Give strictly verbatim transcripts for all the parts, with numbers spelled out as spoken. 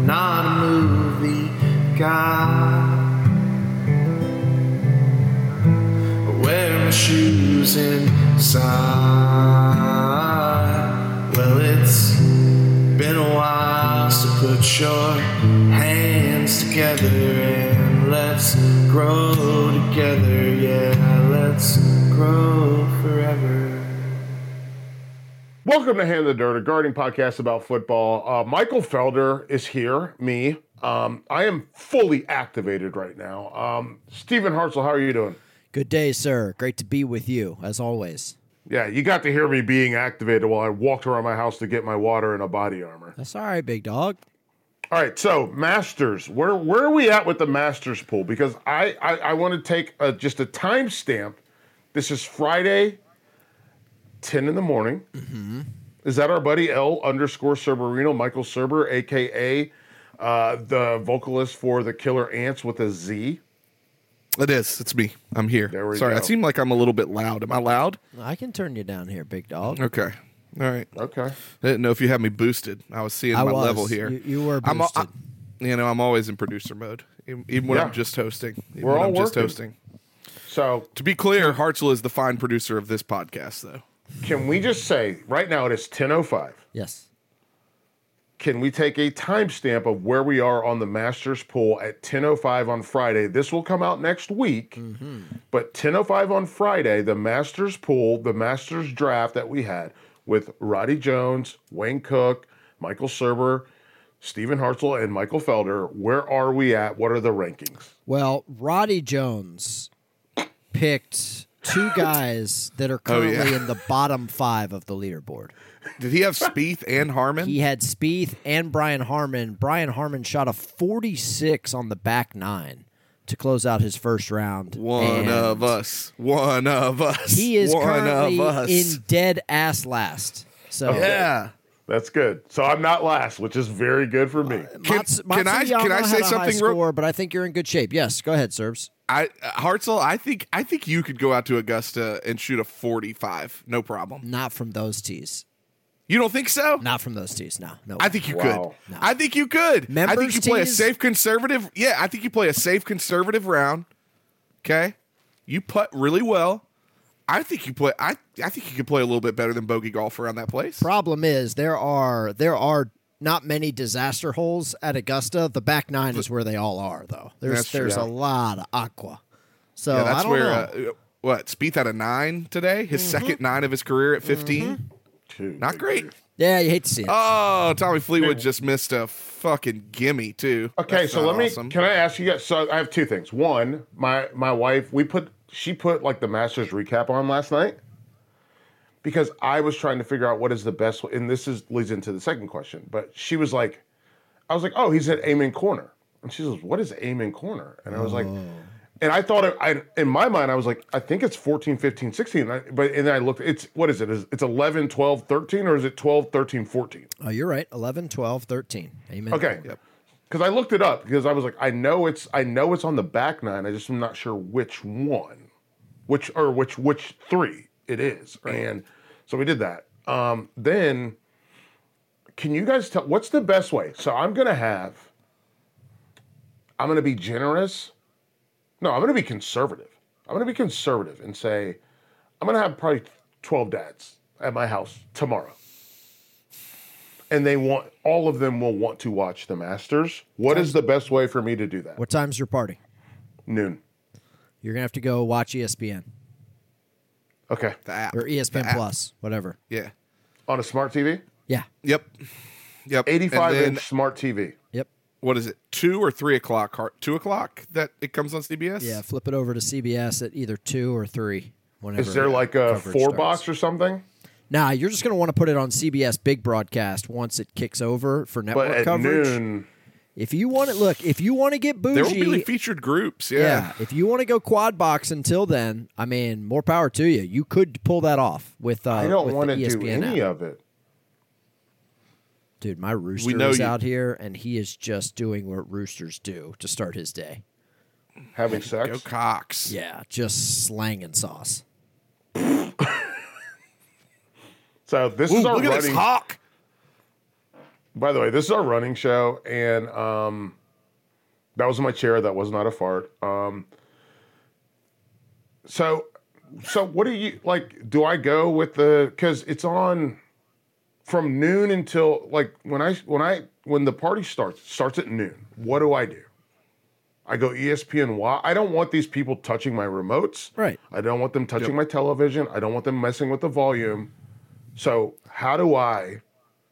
not a movie guy. I wear my shoes inside. Well, it's been a while, so put your hands together and let's grow together. Yeah, let's grow forever. Welcome to Hand in the Dirt, a gardening podcast about football. Uh, Michael Felder is here, me. Um, I am fully activated right now. Um, Stephen Hartzell, how are you doing? Good day, sir. Great to be with you, as always. Yeah, you got to hear me being activated while I walked around my house to get my water and a body armor. That's all right, big dog. All right, so Masters, where where are we at with the Masters pool? Because I, I, I want to take a, just a timestamp. This is Friday, ten in the morning. Mm-hmm. Is that our buddy L underscore Cerberino, Michael Cerber, a k a. Uh, the vocalist for the Killer Ants with a Z? It is. It's me. I'm here. There we Sorry, go. I seem like I'm a little bit loud. Am I loud? I can turn you down here, big dog. Okay. All right. Okay. I didn't know if you had me boosted. I was seeing I my was. level here. You, you were I'm, boosted. I, you know, I'm always in producer mode, even, even when Yeah. I'm just hosting. Even We're when all I'm just working. hosting. So To be clear, Hartzell is the fine producer of this podcast, though. can we just say, right now it is ten oh five. Yes. Can we take a timestamp of where we are on the Masters pool at ten oh five on Friday? This will come out next week, Mm-hmm. but ten oh five on Friday, the Masters pool, the Masters draft that we had with Roddy Jones, Wayne Cook, Michael Cerber, Stephen Hartzell, and Michael Felder. Where are we at? What are the rankings? Well, Roddy Jones picked two guys that are Oh, yeah. currently in the bottom five of the leaderboard. Did he have Spieth and Harmon? He had Spieth and Brian Harmon. Brian Harmon shot a forty-six on the back nine to close out his first round. One and of us. One of us. He is One currently of us. in dead ass last. So Yeah. That's good. So I'm not last, which is very good for me. Can- Mats- can I- Matsuyama can I say had a high something real- score, but I think you're in good shape. Yes, go ahead, Serbs. I uh, Hartzell, I think I think you could go out to Augusta and shoot a forty-five, no problem. Not from those tees. You don't think so? Not from those tees. No, no. I think you Wow. could. No. I think you could. I think Members you play a tees? safe conservative. Yeah, I think you play a safe conservative round. Okay, you putt really well. I think you play. I I think you could play a little bit better than bogey golf around that place. Problem is there are there are not many disaster holes at Augusta. The back nine is where they all are, though. There's That's true. there's Yeah. a lot of aqua. So yeah, I that's don't where know. uh, what Spieth had a nine today. His Mm-hmm. second nine of his career at fifteen. Dude, Not great. Yeah, you hate to see it. Oh, Tommy Fleetwood just missed a fucking gimme too. Okay, That's so not let me. awesome. Can I ask you guys? So I have two things. One, my my wife, we put she put like the Masters recap on last night because I was trying to figure out what is the best. And this is leads into the second question. But she was like, I was like, oh, he's at Amen Corner, and she says, what is Amen Corner? And I was like, and I thought it, I in my mind I was like, I think it's fourteen, fifteen, sixteen. And I, but and then I looked, it's what is it? Is it's eleven, twelve, thirteen, or is it twelve, thirteen, fourteen? Oh, you're right. eleven, twelve, thirteen. Amen. Okay. Yep. Because I looked it up because I was like, I know it's I know it's on the back nine. I just am not sure which one, which or which which three it is. And so we did that. Um, then, can you guys tell what's the best way? So I'm gonna have. I'm gonna be generous. No, I'm gonna be conservative. I'm gonna be conservative and say, I'm gonna have probably twelve dads at my house tomorrow. And they want all of them will want to watch the Masters. What is the best way for me to do that? What time's your party? Noon. You're gonna have to go watch E S P N Okay. The app or E S P N The app. Plus, whatever. Yeah. On a smart T V? Yeah. Yep. Yep. eighty-five And then, inch smart T V. Yep. What is it? Two or three o'clock? Har- Two o'clock that it comes on C B S. Yeah. Flip it over to C B S at either two or three. Whenever Is there like a coverage four starts. box or something? Nah, you're just going to want to put it on C B S Big Broadcast once it kicks over for But network at coverage. noon, If you want it, look, if you want to get bougie, There will be like featured groups. Yeah. yeah, if you want to go quad box until then, I mean, more power to you. You could pull that off with uh, I don't with want the to E S do P N any app. of it. Dude, my rooster know is you- out here, and he is just doing what roosters do to start his day. Having Go sex? Cox. Yeah, just slanging sauce. So this Ooh, is our look at running. this hawk. By the way, this is our running show, and um, that was my chair. That was not a fart. Um, so, so what do you like? Do I go with the? Because it's on from noon until like when I when I when the party starts starts at noon. What do I do? I go E S P N Y. I don't want these people touching my remotes. Right. I don't want them touching my television. I don't want them messing with the volume. So how do I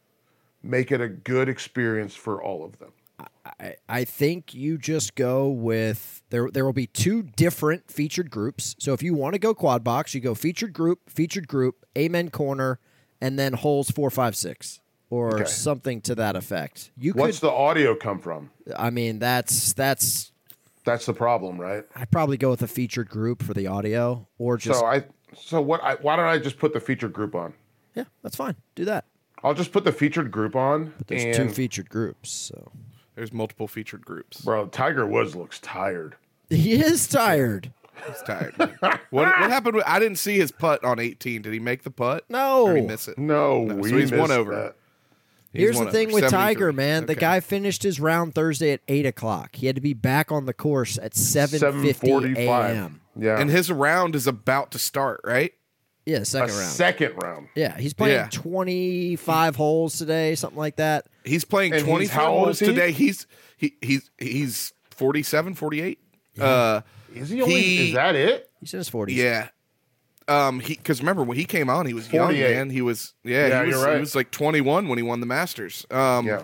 make it a good experience for all of them? I, I think you just go with there. There will be two different featured groups. So if you want to go quad box, you go featured group, featured group, Amen corner, and then holes four, five, six, or Okay. something to that effect. You What's could. the audio come from? I mean, that's that's. That's the problem, right? I'd probably go with a featured group for the audio, or just So I so what I why don't I just put the featured group on? yeah, that's fine. Do that. I'll just put the featured group on. But there's and, two featured groups, so There's multiple featured groups. Bro, Tiger Woods looks tired. he is tired. He's tired. what what happened? With, I didn't see his putt on eighteen. Did he make the putt? No. Or did he miss it? No, No, we so he's one missed over. that. He's Here's one the thing over. with seventy-three. Tiger, man. The Okay. guy finished his round Thursday at eight o'clock. He had to be back on the course at seven fifty a.m. Yeah. And his round is about to start, right? Yeah, a second round. second round. Yeah, he's playing Yeah. twenty-five holes today, something like that. He's playing And he's- twenty-four how old holes is he? today. He's he he's he's forty-seven, forty-eight. Uh, Is he only He- is that it? He's in his forties. yeah. Um, he because remember when he came on, he was young, forty-eight. man. He was yeah, Yeah, he was you're right. he was like twenty-one when he won the Masters. Um, Yeah.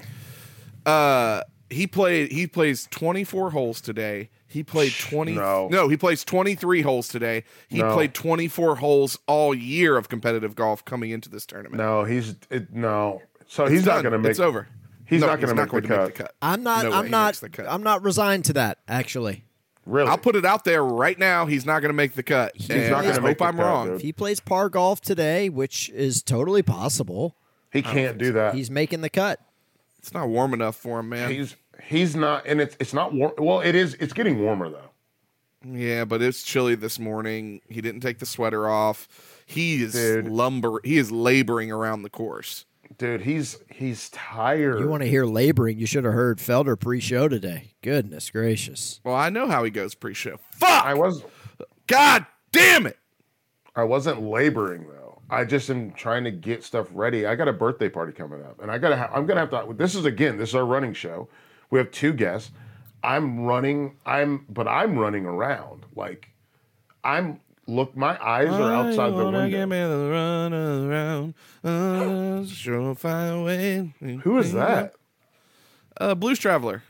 uh, he played he plays twenty-four holes today. He played twenty. no. No, he plays twenty-three holes today. He No. played twenty-four holes all year of competitive golf coming into this tournament. No, he's it, no. So It's he's not done. going to make It's over. He's No, not going to make, going the to cut. make the cut. I'm not. No way I'm he not. makes the cut. I'm not resigned to that. Actually, Really? I'll put it out there right now. He's not going to make the cut. He's not I gonna make hope the I'm cut, wrong. dude. if he plays par golf today, which is totally possible, he can't do that. he's making the cut. It's not warm enough for him, man. He's he's not, and it's it's not warm. Well, it is. It's getting warmer though. Yeah, but it's chilly this morning. He didn't take the sweater off. He is Dude. lumber. He is laboring around the course. Dude, he's he's tired. You want to hear laboring? You should have heard Felder pre-show today. Goodness gracious! Well, I know how he goes pre-show. Fuck! I was God damn it! I wasn't laboring though. I just am trying to get stuff ready. I got a birthday party coming up, and I gotta. Ha- I'm gonna have to. This is again. This is our running show. We have two guests. I'm running. I'm, but I'm running around. Like, I'm. Look, my eyes are outside the window. Run around, uh, surefire way. Who is that? Uh, Blues Traveler.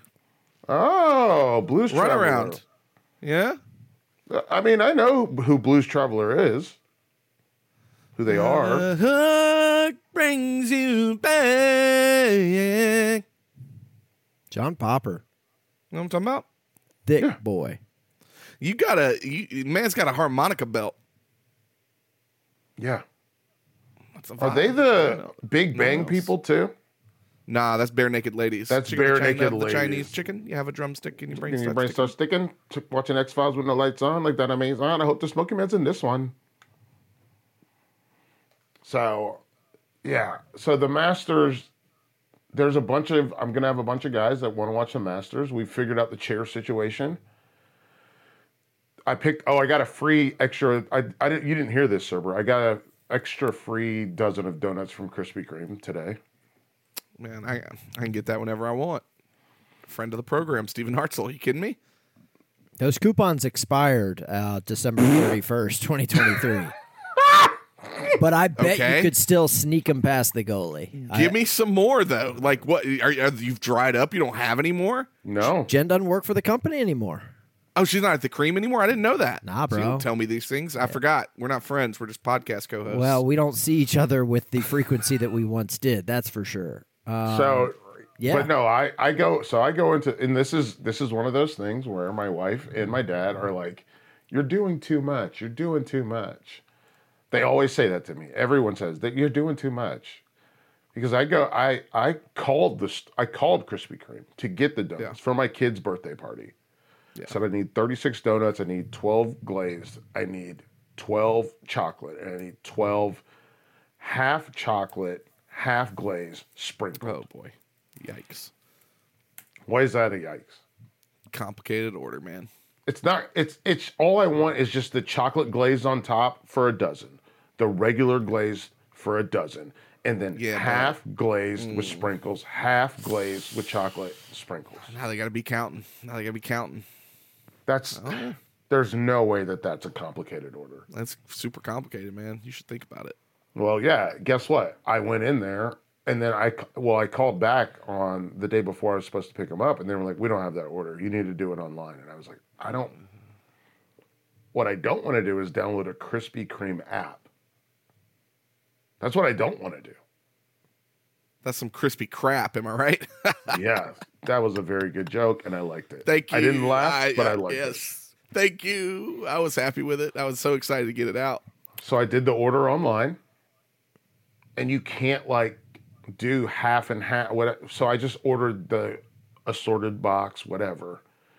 Oh, Blues Run Traveler. around. Yeah. I mean, I know who Blues Traveler is. Who they are. The hook brings you back. John Popper, You know what I'm talking about? thick boy. You got a you, man's got a harmonica belt. Yeah. That's a Are vibe. they I the don't know. Big Bang else. people too? Nah, that's bare naked ladies. That's Chicken bare China, naked the ladies. Chinese chicken. You have a drumstick and your brain Can your starts brain sticking. start sticking? T- Watching X Files with no lights on, like that amazing. I hope the Smoky Man's in this one. So, yeah. So the Masters, there's a bunch of. I'm gonna have a bunch of guys that want to watch the Masters. We figured out the chair situation. I picked. Oh, I got a free extra. I, I didn't. You didn't hear this, Cerber. I got a extra free dozen of donuts from Krispy Kreme today. Man, I I can get that whenever I want. Friend of the program, Stephen Hartzell. You kidding me? Those coupons expired uh, December thirty-first, twenty twenty-three. But I bet Okay. you could still sneak them past the goalie. I- Give me some more though. Like what? Are, are you've dried up? You don't have any more? No. Jen doesn't work for the company anymore. Oh, she's not at the Cream anymore. I didn't know that. Nah, So you bro. don't tell me these things. I forgot. We're not friends. We're just podcast co-hosts. Well, we don't see each other with the frequency that we once did. That's for sure. Uh, So, yeah. but no, I, I go, so I go into, and this is, this is one of those things where my wife and my dad are like, you're doing too much. You're doing too much. They always say that to me. Everyone says that you're doing too much because I go, I, I called this, I called Krispy Kreme to get the donuts Yeah. for my kid's birthday party. Yeah. Said I need thirty-six donuts. I need twelve glazed. I need twelve chocolate, and I need twelve half chocolate, half glazed sprinkled. oh boy. Yikes. Why is that a yikes? Complicated order, man. It's not. It's it's all I want is just the chocolate glaze on top for a dozen, the regular glazed for a dozen, and then Yeah, half glazed with sprinkles, half glazed with chocolate sprinkles. Now they got to be counting. Now they got to be counting. That's Oh, yeah. there's no way that that's a complicated order. That's super complicated, man. You should think about it. Well, yeah. Guess what? I went in there and then I well I called back on the day before I was supposed to pick them up, and they were like, "We don't have that order. You need to do it online." And I was like, "I don't." What I don't want to do is download a Krispy Kreme app. That's what I don't want to do. That's some crispy crap. Am I right? Yeah, that was a very good joke, and I liked it. Thank you. I didn't laugh, but I liked it. yes. Thank you. I was happy with it. I was so excited to get it out. So I did the order online, and you can't like do half and half. What? So I just ordered the assorted box, whatever.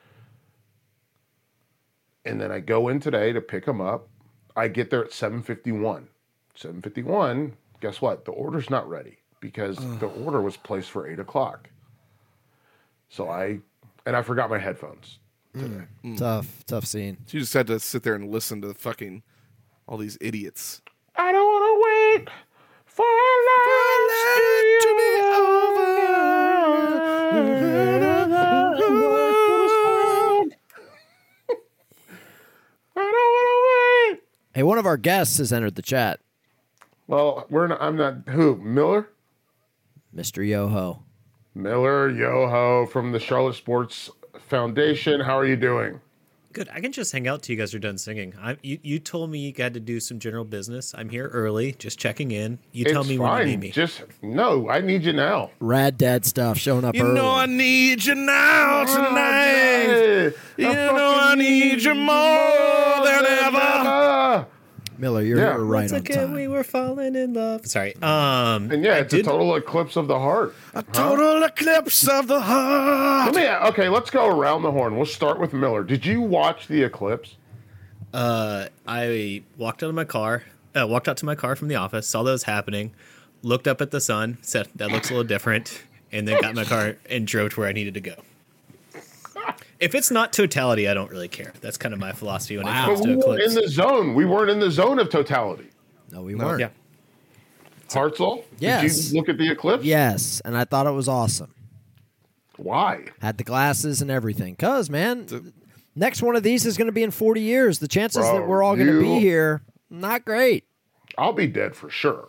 And then I go in today to pick them up. I get there at seven fifty-one. seven fifty-one, guess what? The order's not ready because the order was placed for eight o'clock. So I, and I forgot my headphones today. Tough, tough scene. You just had to sit there and listen to the fucking all these idiots. I don't want to wait for life to be over. I don't want to wait. Hey, one of our guests has entered the chat, Well, we're not, I'm not, who? Miller? Mister Yoho. Miller Yoho from the Charlotte Sports Foundation. How are you doing? Good. I can just hang out till you guys are done singing. I, you, you told me you had to do some general business. I'm here early, just checking in. You tell It's me when fine. you need me. Just, no, I need you now. Rad dad stuff showing up You early. know I need you now tonight. Hey, You I know I fucking need you more than ever. ever. Miller, you're Yeah. here right It's on okay, time. we were falling in love. Sorry. Um, And yeah, I it's did- a total eclipse of the heart. A total eclipse of the heart. Let me, okay, let's go around the horn. We'll start with Miller. Did you watch the eclipse? Uh, I walked out of my car, uh, walked out to my car from the office, saw that was happening, looked up at the sun, said that looks a little different, and then got in my car and drove to where I needed to go. If it's not totality, I don't really care. That's kind of my philosophy when Wow. it comes But to we weren't eclipse. in the zone. We weren't in the zone of totality. No, we No. weren't. Yeah. Hartzell, Yes. did you look at the eclipse? Yes, and I thought it was awesome. Why? Had the glasses and everything. Cause man, next one of these is going to be in forty years. The chances Bro, that we're all going to you- be here, not great. I'll be dead for sure.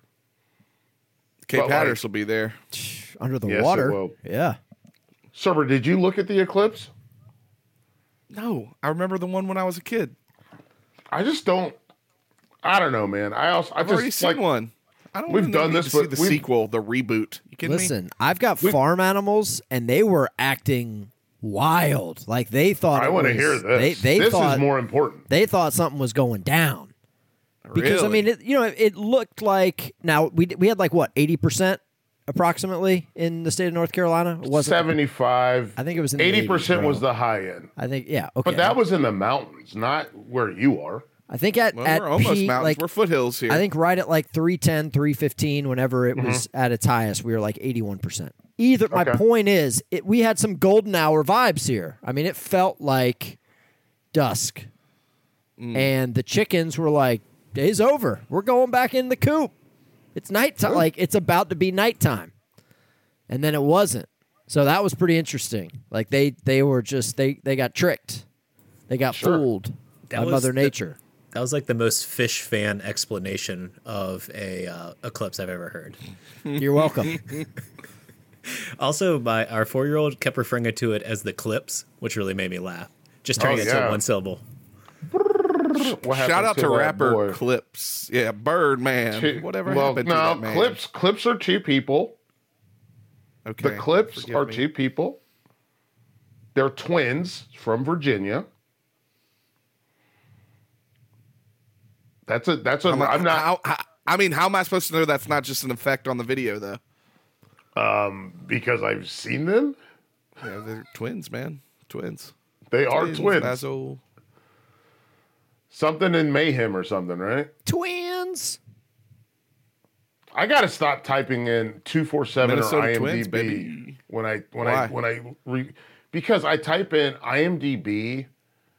Cape But, Hatteras like- will be there. Under the Yes, it water. will. Yeah. Server, did you look at the eclipse? No, I remember the one when I was a kid. I just don't. I don't know, man. I also I I've just already seen like one. I don't we've even done need this, to see but the we've- sequel, the reboot. You kidding me? Listen, I've got farm animals, and they were acting wild. Like they thought. I it want to was- hear this. They, they this thought is more important. they thought something was going down. Because I Really? mean, it, you know, it looked like now we we had like what eighty percent approximately in the state of North Carolina. It wasn't seventy-five. I think it was in the eighty percent eighties, was bro. the high end. I think yeah. Okay, But that was in the mountains, not where you are. I think at Well, at we're almost peak, mountains. like we're foothills here. I think right at like three ten, three fifteen, whenever it was Mm-hmm. at its highest, we were like eighty-one percent. Either my Okay. point is, it, we had some golden hour vibes here. I mean, it felt like dusk, Mm. and the chickens were like, "Day's over. We're going back in the coop. It's nighttime. Like it's about to be nighttime." And then it wasn't. So that was pretty interesting. Like they they were just they they got tricked. They got Sure. fooled That by was Mother the- Nature. That was like the most fish fan explanation of a uh, eclipse I've ever heard. You're welcome. Also, my our four year old kept referring to it as the clips, which really made me laugh. Just turning Oh, it yeah. to one syllable. What Shout happened out to, that rapper boy? Clips. Yeah, Birdman. Two- Whatever well, happened no, to that man? clips. Clips are two people. Okay. The Clips forgive are me. two people. They're twins from Virginia. That's a. That's a. How, I'm not how, how, I mean, how am I supposed to know that's not just an effect on the video, though? because I've seen them. Yeah, they're twins, man. Twins. They are twins. Lazo. Something in mayhem or something, right? Twins. I gotta stop typing in two four seven or Minnesota I M D B Twins, baby. when I when Why? I when I re, because I type in I M D B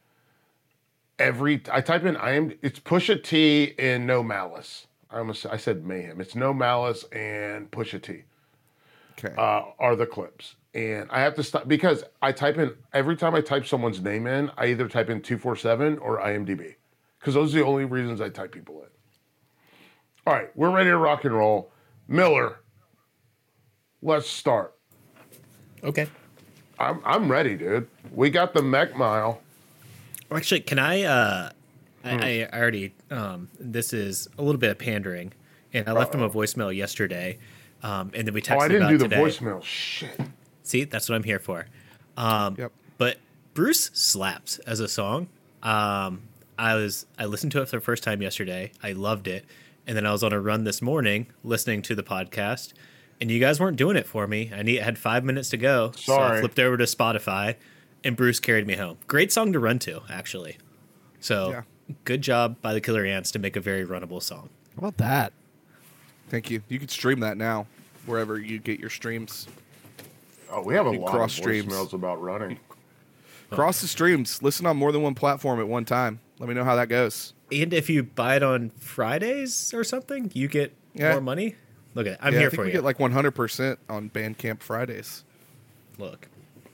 every I type in I M it's Pusha T and No Malice. I almost I said Mayhem. It's No Malice and Pusha T Okay. uh, are the clips, and I have to stop because I type in every time I type someone's name in. I either type in two four seven or I M D B because those are the only reasons I type people in. All right, we're ready to rock and roll. Miller, let's start. Okay. I'm I'm ready, dude. We got the Mech Mile. Actually, can I? Uh, Hmm. I, I already. Um, this is a little bit of pandering, and I left him a voicemail yesterday, um, and then we texted Oh, I didn't about do the today. voicemail. Shit. See, that's what I'm here for. Um, Yep. But Bruce slaps as a song. Um, I was I listened to it for the first time yesterday. I loved it, and then I was on a run this morning listening to the podcast, and you guys weren't doing it for me. I need I had five minutes to go, so I Sorry. flipped over to Spotify, and Bruce carried me home. Great song to run to, actually. So Yeah. good job by the Killer Ants to make a very runnable song. How about that? Thank you. You can stream that now wherever you get your streams. Oh, we have a You lot cross of streams. voicemails about running. Cross the streams. Listen on more than one platform at one time. Let me know how that goes. And if you buy it on Fridays or something, you get Yeah. more money. Look at it. I'm yeah, here I think for we you. get like one hundred percent on Bandcamp Fridays. Look.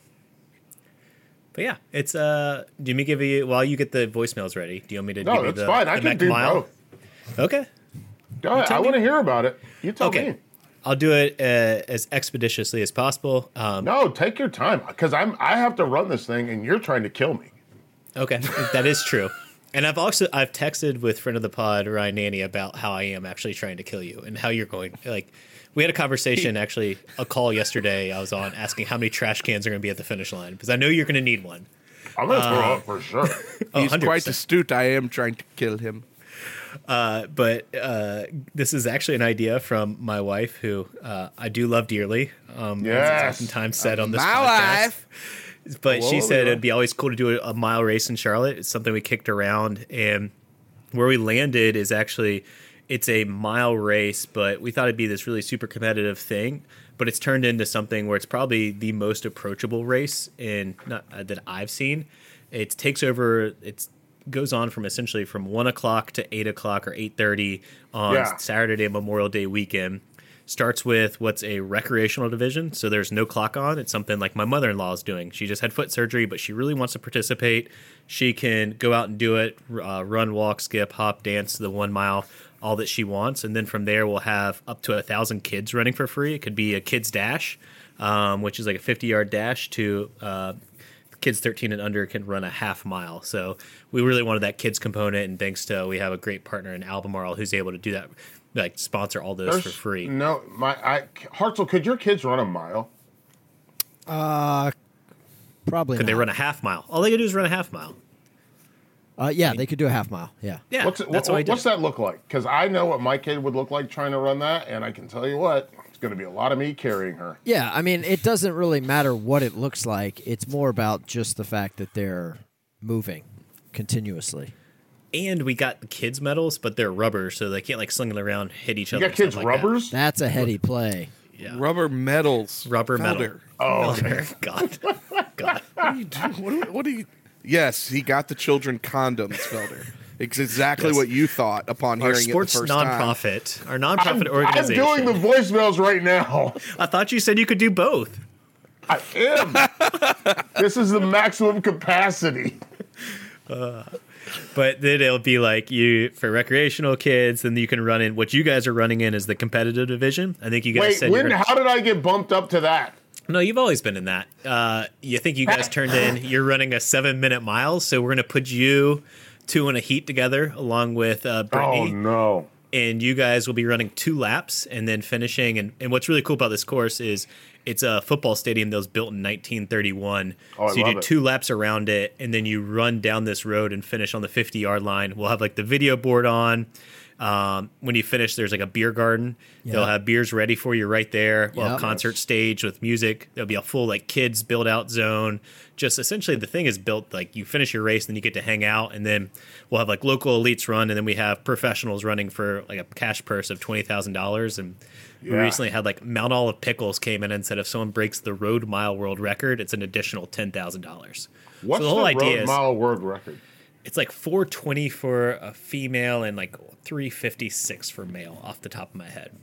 But yeah, it's uh. Do you want me to give you while you get the voicemails ready? Do you want me to No, give you that's the, fine. the I can Mech do Mile? both. Okay, Go ahead. tell I me. want to hear about it. You tell okay. me. I'll do it uh, as expeditiously as possible. Um, No, take your time because I'm I have to run this thing and you're trying to kill me. Okay, that is true. And I've also I've texted with friend of the pod Ryan Nanny about how I am actually trying to kill you and how you're going. Like, we had a conversation, actually, a call yesterday. I was on asking how many trash cans are going to be at the finish line because I know you're going to need one. I'm gonna Uh, throw up for sure. Oh, He's one hundred quite percent. astute. I am trying to kill him. Uh, but uh, this is actually an idea from my wife, who uh, I do love dearly. Um, Yes. as it's oftentimes said on this My podcast. wife. But she Hello, said Leah. it'd be always cool to do a, a mile race in Charlotte. It's something we kicked around, and where we landed is actually it's a mile race, but we thought it'd be this really super competitive thing. But it's turned into something where it's probably the most approachable race in not, uh, that I've seen. It takes over. It's goes on from essentially from one o'clock to eight o'clock or eight thirty on Yeah. Saturday Memorial Day weekend. Starts with what's a recreational division, so there's no clock on. It's something like my mother-in-law is doing. She just had foot surgery, but she really wants to participate. She can go out and do it, uh, run, walk, skip, hop, dance the one mile, all that she wants. And then from there, we'll have up to a thousand kids running for free. It could be a kids dash, um, which is like a fifty-yard dash to uh, kids thirteen and under can run a half mile. So we really wanted that kids component, and thanks to we have a great partner in Albemarle who's able to do that, like sponsor all those for There's- free. No, my I Hartzell, could your kids run a mile? Uh, probably. Could they not. run a half mile? All they could do is run a half mile. Uh, yeah, they could do a half mile. Yeah. Yeah, What's it, that's what, what I did. what's that look like? Because I know what my kid would look like trying to run that, and I can tell you what, it's going to be a lot of me carrying her. Yeah, I mean, it doesn't really matter what it looks like. It's more about just the fact that they're moving continuously. And we got the kids medals, but they're rubber, so they can't like sling it around, hit each You other. got kids and stuff like that. rubbers? That's a heady play. Yeah. Rubber medals. Rubber metal. Felder. Oh, Felder. God. God. What are you doing? What do, what do you? Yes, he got the children condoms, Felder. It's exactly Yes. what you thought upon Our hearing sports it the first time. nonprofit, our I'm, nonprofit I'm organization. doing the voicemails right now. I thought you said you could do both. I am. This is the maximum capacity. But then it'll be like you for recreational kids, then you can run in what you guys are running in is the competitive division. I think you guys Wait, said when? you're gonna, How did I get bumped up to that? no, you've always been in that. Uh, you think you guys turned in? You're running a seven minute mile, so we're gonna put you two in a heat together along with uh, Brittany. Oh no! And you guys will be running two laps and then finishing. And, and what's really cool about this course is it's a football stadium that was built in nineteen thirty-one. Oh, I so you love do it. two laps around it, and then you run down this road and finish on the fifty-yard line. We'll have like the video board on. Um, when you finish, there's like a beer garden. They'll Yeah. have beers ready for you right there. We'll have Yep. concert stage with music. There'll be a full like kids build out zone. Just essentially the thing is built like you finish your race, then you get to hang out, and then we'll have like local elites run, and then we have professionals running for like a cash purse of twenty thousand dollars. And we Yeah. recently had like Mount Olive Pickles came in and said if someone breaks the road mile world record, it's an additional ten thousand dollars. What's so the whole the idea road is mile world record? it's like four twenty for a female and like three fifty-six for male off the top of my head.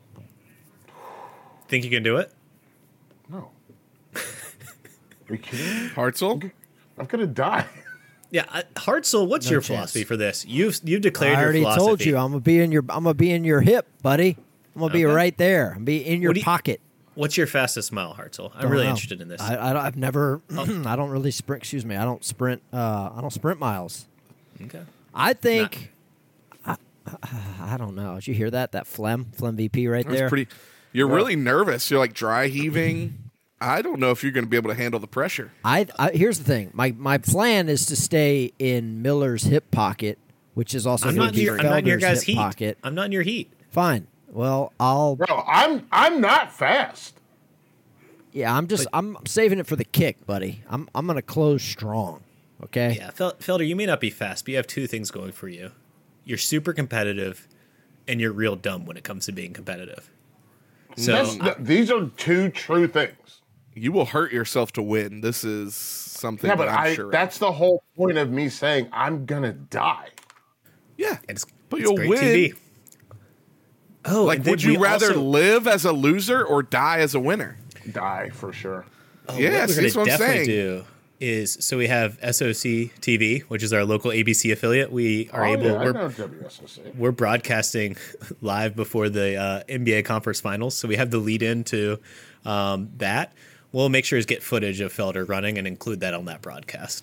Think you can do it? No. Are you kidding me? Hartzell? I'm gonna die. Yeah, I- Hartzell, what's No your chance. philosophy for this? You've you've declared I already your philosophy. told you I'm gonna be in your I'm gonna be in your hip, buddy. I'm gonna be Okay. right there. I'm be in your What do you- pocket. What's your fastest mile, Hartzell? I'm Don't really know. interested in this. I, I don't- I've never. I don't really sprint. Excuse me. I don't sprint. Uh, I don't sprint miles. okay. I think. I, I, I don't know. Did you hear that? That phlegm, phlegm V P right That's there. pretty. You're really nervous. You're like dry heaving. I don't know if you're going to be able to handle the pressure. I, I here's the thing. My my plan is to stay in Miller's hip pocket, which is also I'm going not, to in be your, I'm not in your Felder's guys' hip heat. pocket. I'm not in your heat. Fine. Well, I'll. Bro, I'm I'm not fast. Yeah, I'm just. I'm saving it for the kick, buddy. I'm I'm gonna close strong. Okay. Yeah, Fel- Felder, you may not be fast, but you have two things going for you. You're super competitive, and you're real dumb when it comes to being competitive. So That's, th- these are two true things. You will hurt yourself to win. This is something Yeah, that but I'm I sure of. that's the whole point of me saying I'm gonna die. Yeah. it's, But it's you'll great win. T V. Oh, Like, and then would you we rather also- live as a loser or die as a winner? Die for sure. Oh, Yeah, what see, we're that's gonna what I'm definitely saying. do is so we have S O C T V, which is our local A B C affiliate. We are Oh, able. yeah, I we're, know W S O C. we're broadcasting live before the uh, N B A conference finals, so we have the lead into um, that. We'll make sure to get footage of Felder running and include that on that broadcast.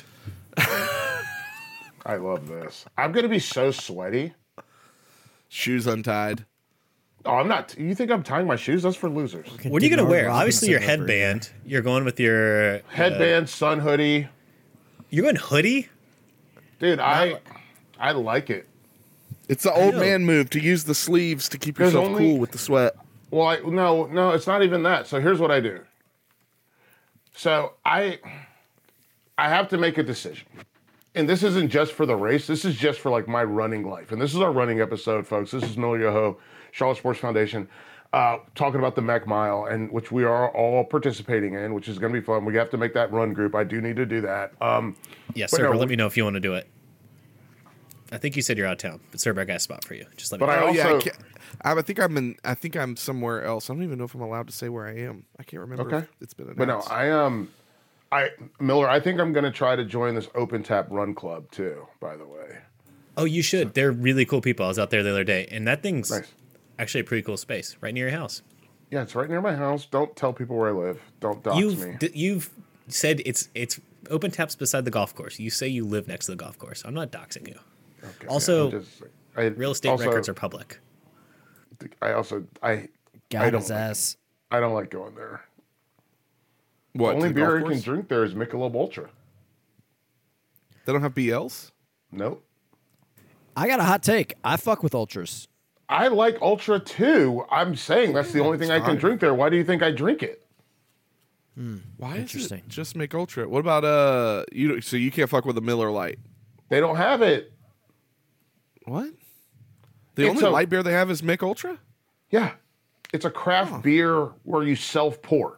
I love this. I'm gonna be so sweaty. Shoes untied. Oh, I'm not. You think I'm tying my shoes? That's for losers. What are you gonna Denard wear? Robinson Obviously, your over here. headband. You're going with your uh, Headband, sun hoodie, You're going hoodie. dude. I I like it. It's the old know. man move to use the sleeves to keep There's yourself only- cool with the sweat. Well, I, no, no, it's not even that. So here's what I do. So I, I have to make a decision, and this isn't just for the race. This is just for like my running life, and this is our running episode, folks. This is Miller Yoho, Charlotte Sports Foundation, uh, talking about the Mech Mile, and which we are all participating in, which is going to be fun. We have to make that run group. I do need to do that. Um, Yes, But sir. no, let we- me know if you want to do it. I think you said you're out of town, but Sir, I got a spot for you. Just let me But know. I Oh yeah, I, also- can't, I, I think I'm in. I think I'm somewhere else. I don't even know if I'm allowed to say where I am. I can't remember. Okay. If it's been but no, announced. I um, I Miller. I think I'm going to try to join this Open Tap Run Club too. By the way. Oh, you should. They're really cool people. I was out there the other day, and that thing's Nice. actually a pretty cool space, right near your house. Yeah, it's right near my house. Don't tell people where I live. Don't dox You've me. d- you've said it's it's open taps beside the golf course. You say you live next to the golf course. I'm not doxing you. Okay, Also, I'm just- I, Real estate also, records are public. I also I I Got don't his like, ass. I don't like going there. what? The only to the beer golf you can course? drink there is Michelob Ultra. They don't have B Ls. Nope. I got a hot take. I fuck with ultras. I like Ultra too. I'm saying that's the only thing I can fine. drink there. Why do you think I drink it? Why is Interesting. it just make ultra? What about uh? You don't- so you can't fuck with a Miller Lite? They don't have it. What? The It's only a- light beer they have is Mick Ultra. Yeah. It's a craft beer where you self pour.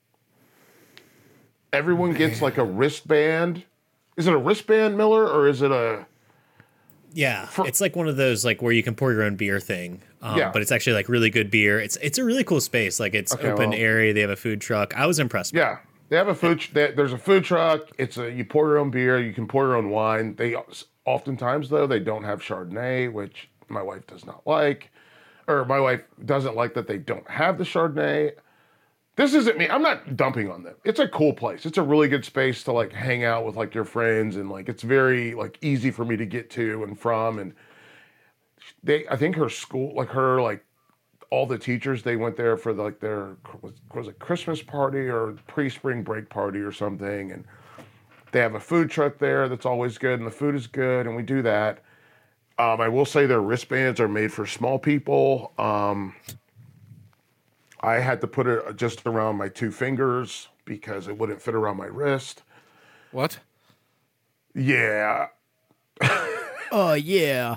Everyone gets like a wristband. Is it a wristband, Miller, or is it a Yeah, For- it's like one of those like where you can pour your own beer thing. Um, Yeah. but it's actually like really good beer. It's it's a really cool space. Like it's Okay, open well- area. They have a food truck. I was impressed. Yeah, they have a food. Tr- they, there's a food truck. It's a you pour your own beer. You can pour your own wine. They oftentimes though they don't have Chardonnay, which my wife does not like, or my wife doesn't like that they don't have the Chardonnay. This isn't me. I'm not dumping on them. It's a cool place. It's a really good space to like hang out with like your friends and like it's very like easy for me to get to and from and they. I think her school like her like all the teachers they went there for like their was, was it Christmas party or pre-spring break party or something and they have a food truck there that's always good and the food is good and we do that Um, I will say their wristbands are made for small people. Um, I had to put it just around my two fingers because it wouldn't fit around my wrist. What? Yeah. Oh yeah.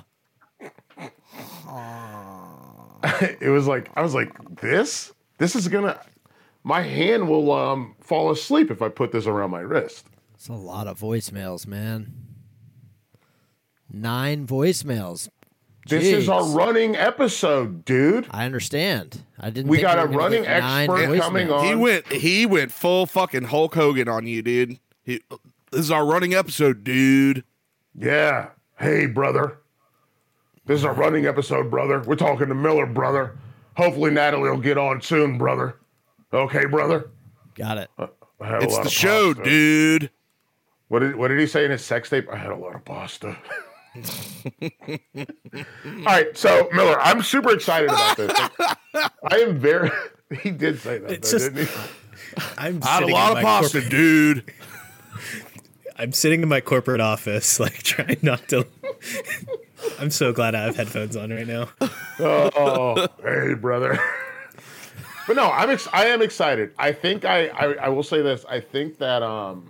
It was like, I was like, this? This is gonna, my hand will um, fall asleep if I put this around my wrist. It's a lot of voicemails, man. Nine voicemails. This is our Jeez. running episode, dude. I understand. I didn't. We think got we a were gonna running get nine expert coming voicemails. on. He went he went full fucking Hulk Hogan on you, dude. He, this is our running episode, dude. Yeah. Hey, brother. This is our running episode, brother. We're talking to Miller, brother. Hopefully Natalie will get on soon, brother. Okay, brother? Got it. I had a It's lot the of show, pasta. dude. What did, what did he say in his sex tape? I had a lot of pasta. All right, so Miller, I'm super excited about this. I am very. He did say that, It's though, just- didn't he? I'm I had a sitting lot in of my pasta, corporate- dude. I'm sitting in my corporate office, like trying not to. I'm so glad I have headphones on right now. Oh, hey, brother. But no, I'm ex- I am excited. I think I, I I will say this. I think that um.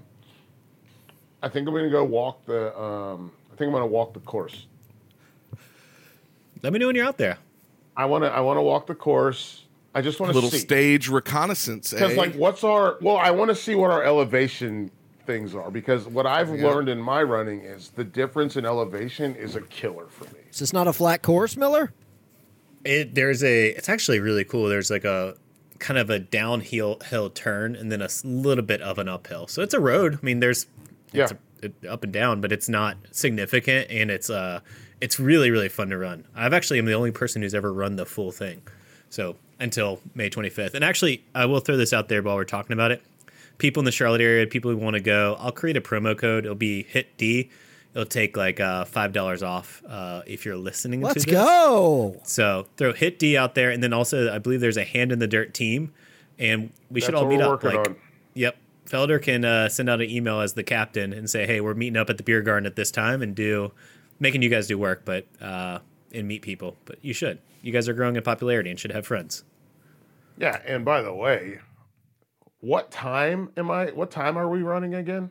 I think I'm gonna go walk the um. I think I'm gonna walk the course. Let me know when you're out there. I wanna I wanna walk the course. I just want to Little see. stage reconnaissance, Because eh? like, what's our? Well, I want to see what our elevation things are. Because what I've learned in my running is the difference in elevation is a killer for me. Is this not a flat course, Miller? It there's a. It's actually really cool. There's like a kind of a downhill hill turn and then a s- little bit of an uphill. So it's a road. I mean, there's Yeah. it's a, it, up and down, but it's not significant, and it's uh it's really really fun to run. I've actually am the only person who's ever run the full thing. So until May twenty-fifth. And actually, I will throw this out there while we're talking about it. People in the Charlotte area, people who want to go, I'll create a promo code. It'll be hit D. It'll take like uh, five dollars off uh, if you're listening Let's to this. go. So throw hit D out there, and then also I believe there's a Hand in the Dirt team, and we should That's all what meet we're up. working Like, on. yep, Felder can uh, send out an email as the captain and say, hey, we're meeting up at the beer garden at this time, and do making you guys do work, but uh, and meet people. But you should. You guys are growing in popularity and should have friends. Yeah, and by the way, what time am I? What time are we running again?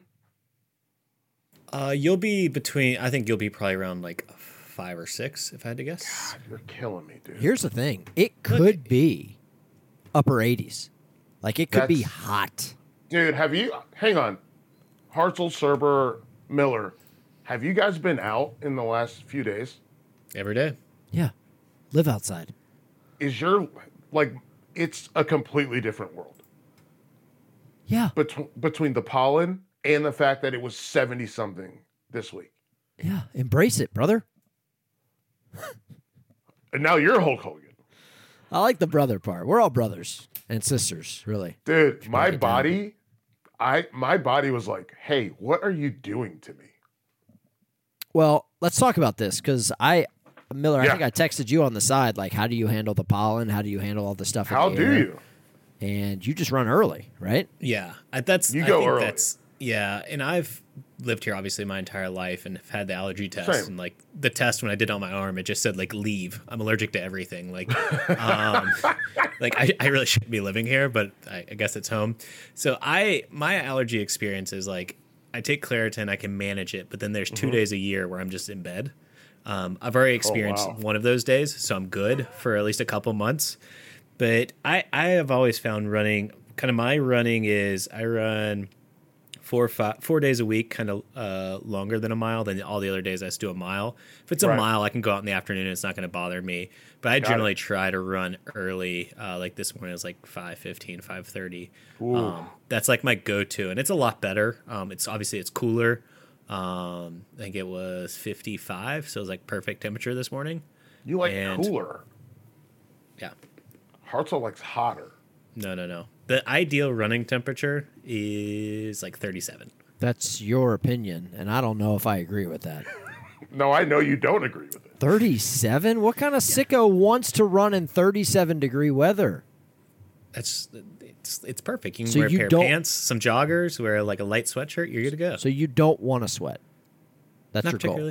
Uh, you'll be between. I think you'll be probably around like five or six, if I had to guess. You're killing me, dude. Here's the thing. It could be upper eighties. Like it could be That's- hot. Dude, have you? Hang on, Hartzell, Serber, Miller. Have you guys been out in the last few days? Every day. Yeah. Live outside. Is your like? It's a completely different world Yeah. between between the pollen and the fact that it was seventy something this week, Yeah. Embrace it, brother. and now you're Hulk Hogan, I like the brother part. We're all brothers and sisters, really. dude. My break it down. body, I my body was like, "Hey, what are you doing to me?" Well, let's talk about this because I, Miller, I Yeah. think I texted you on the side, like, how do you handle the pollen? How do you handle all the stuff? in How the do air? you? And you just run early, right? Yeah, I, that's You I go think early. That's yeah, and I've lived here obviously my entire life and have had the allergy test Same. and like the test when I did it on my arm, it just said like leave. I'm allergic to everything. Like, um, like I, I really shouldn't be living here, but I, I guess it's home. So I my allergy experience is like I take Claritin, I can manage it, but then there's two days a year where I'm just in bed. Um, I've already experienced wow. one of those days, so I'm good for at least a couple months. But I, I have always found running, kind of my running is I run four five, four days a week, kind of uh, longer than a mile. Then all the other days I just do a mile. If it's a Right. mile, I can go out in the afternoon and it's not going to bother me. But I Got generally it. try to run early. Uh, like this morning it was like five fifteen, five thirty. Um, that's like my go-to. And it's a lot better. Um, it's obviously it's cooler. Um, I think it was fifty-five. So it was like perfect temperature this morning. You like And- cooler. Yeah. Hartzell likes hotter. No, no, no. The ideal running temperature is like thirty-seven. That's your opinion, and I don't know if I agree with that. No, I know you don't agree with it. thirty-seven? What kind of sicko wants to run in thirty-seven degree weather? That's it's it's perfect. You can So wear a you pair don't- of pants, some joggers, wear like a light sweatshirt. You're good to go. So you don't want to sweat. That's Not your goal. particularly.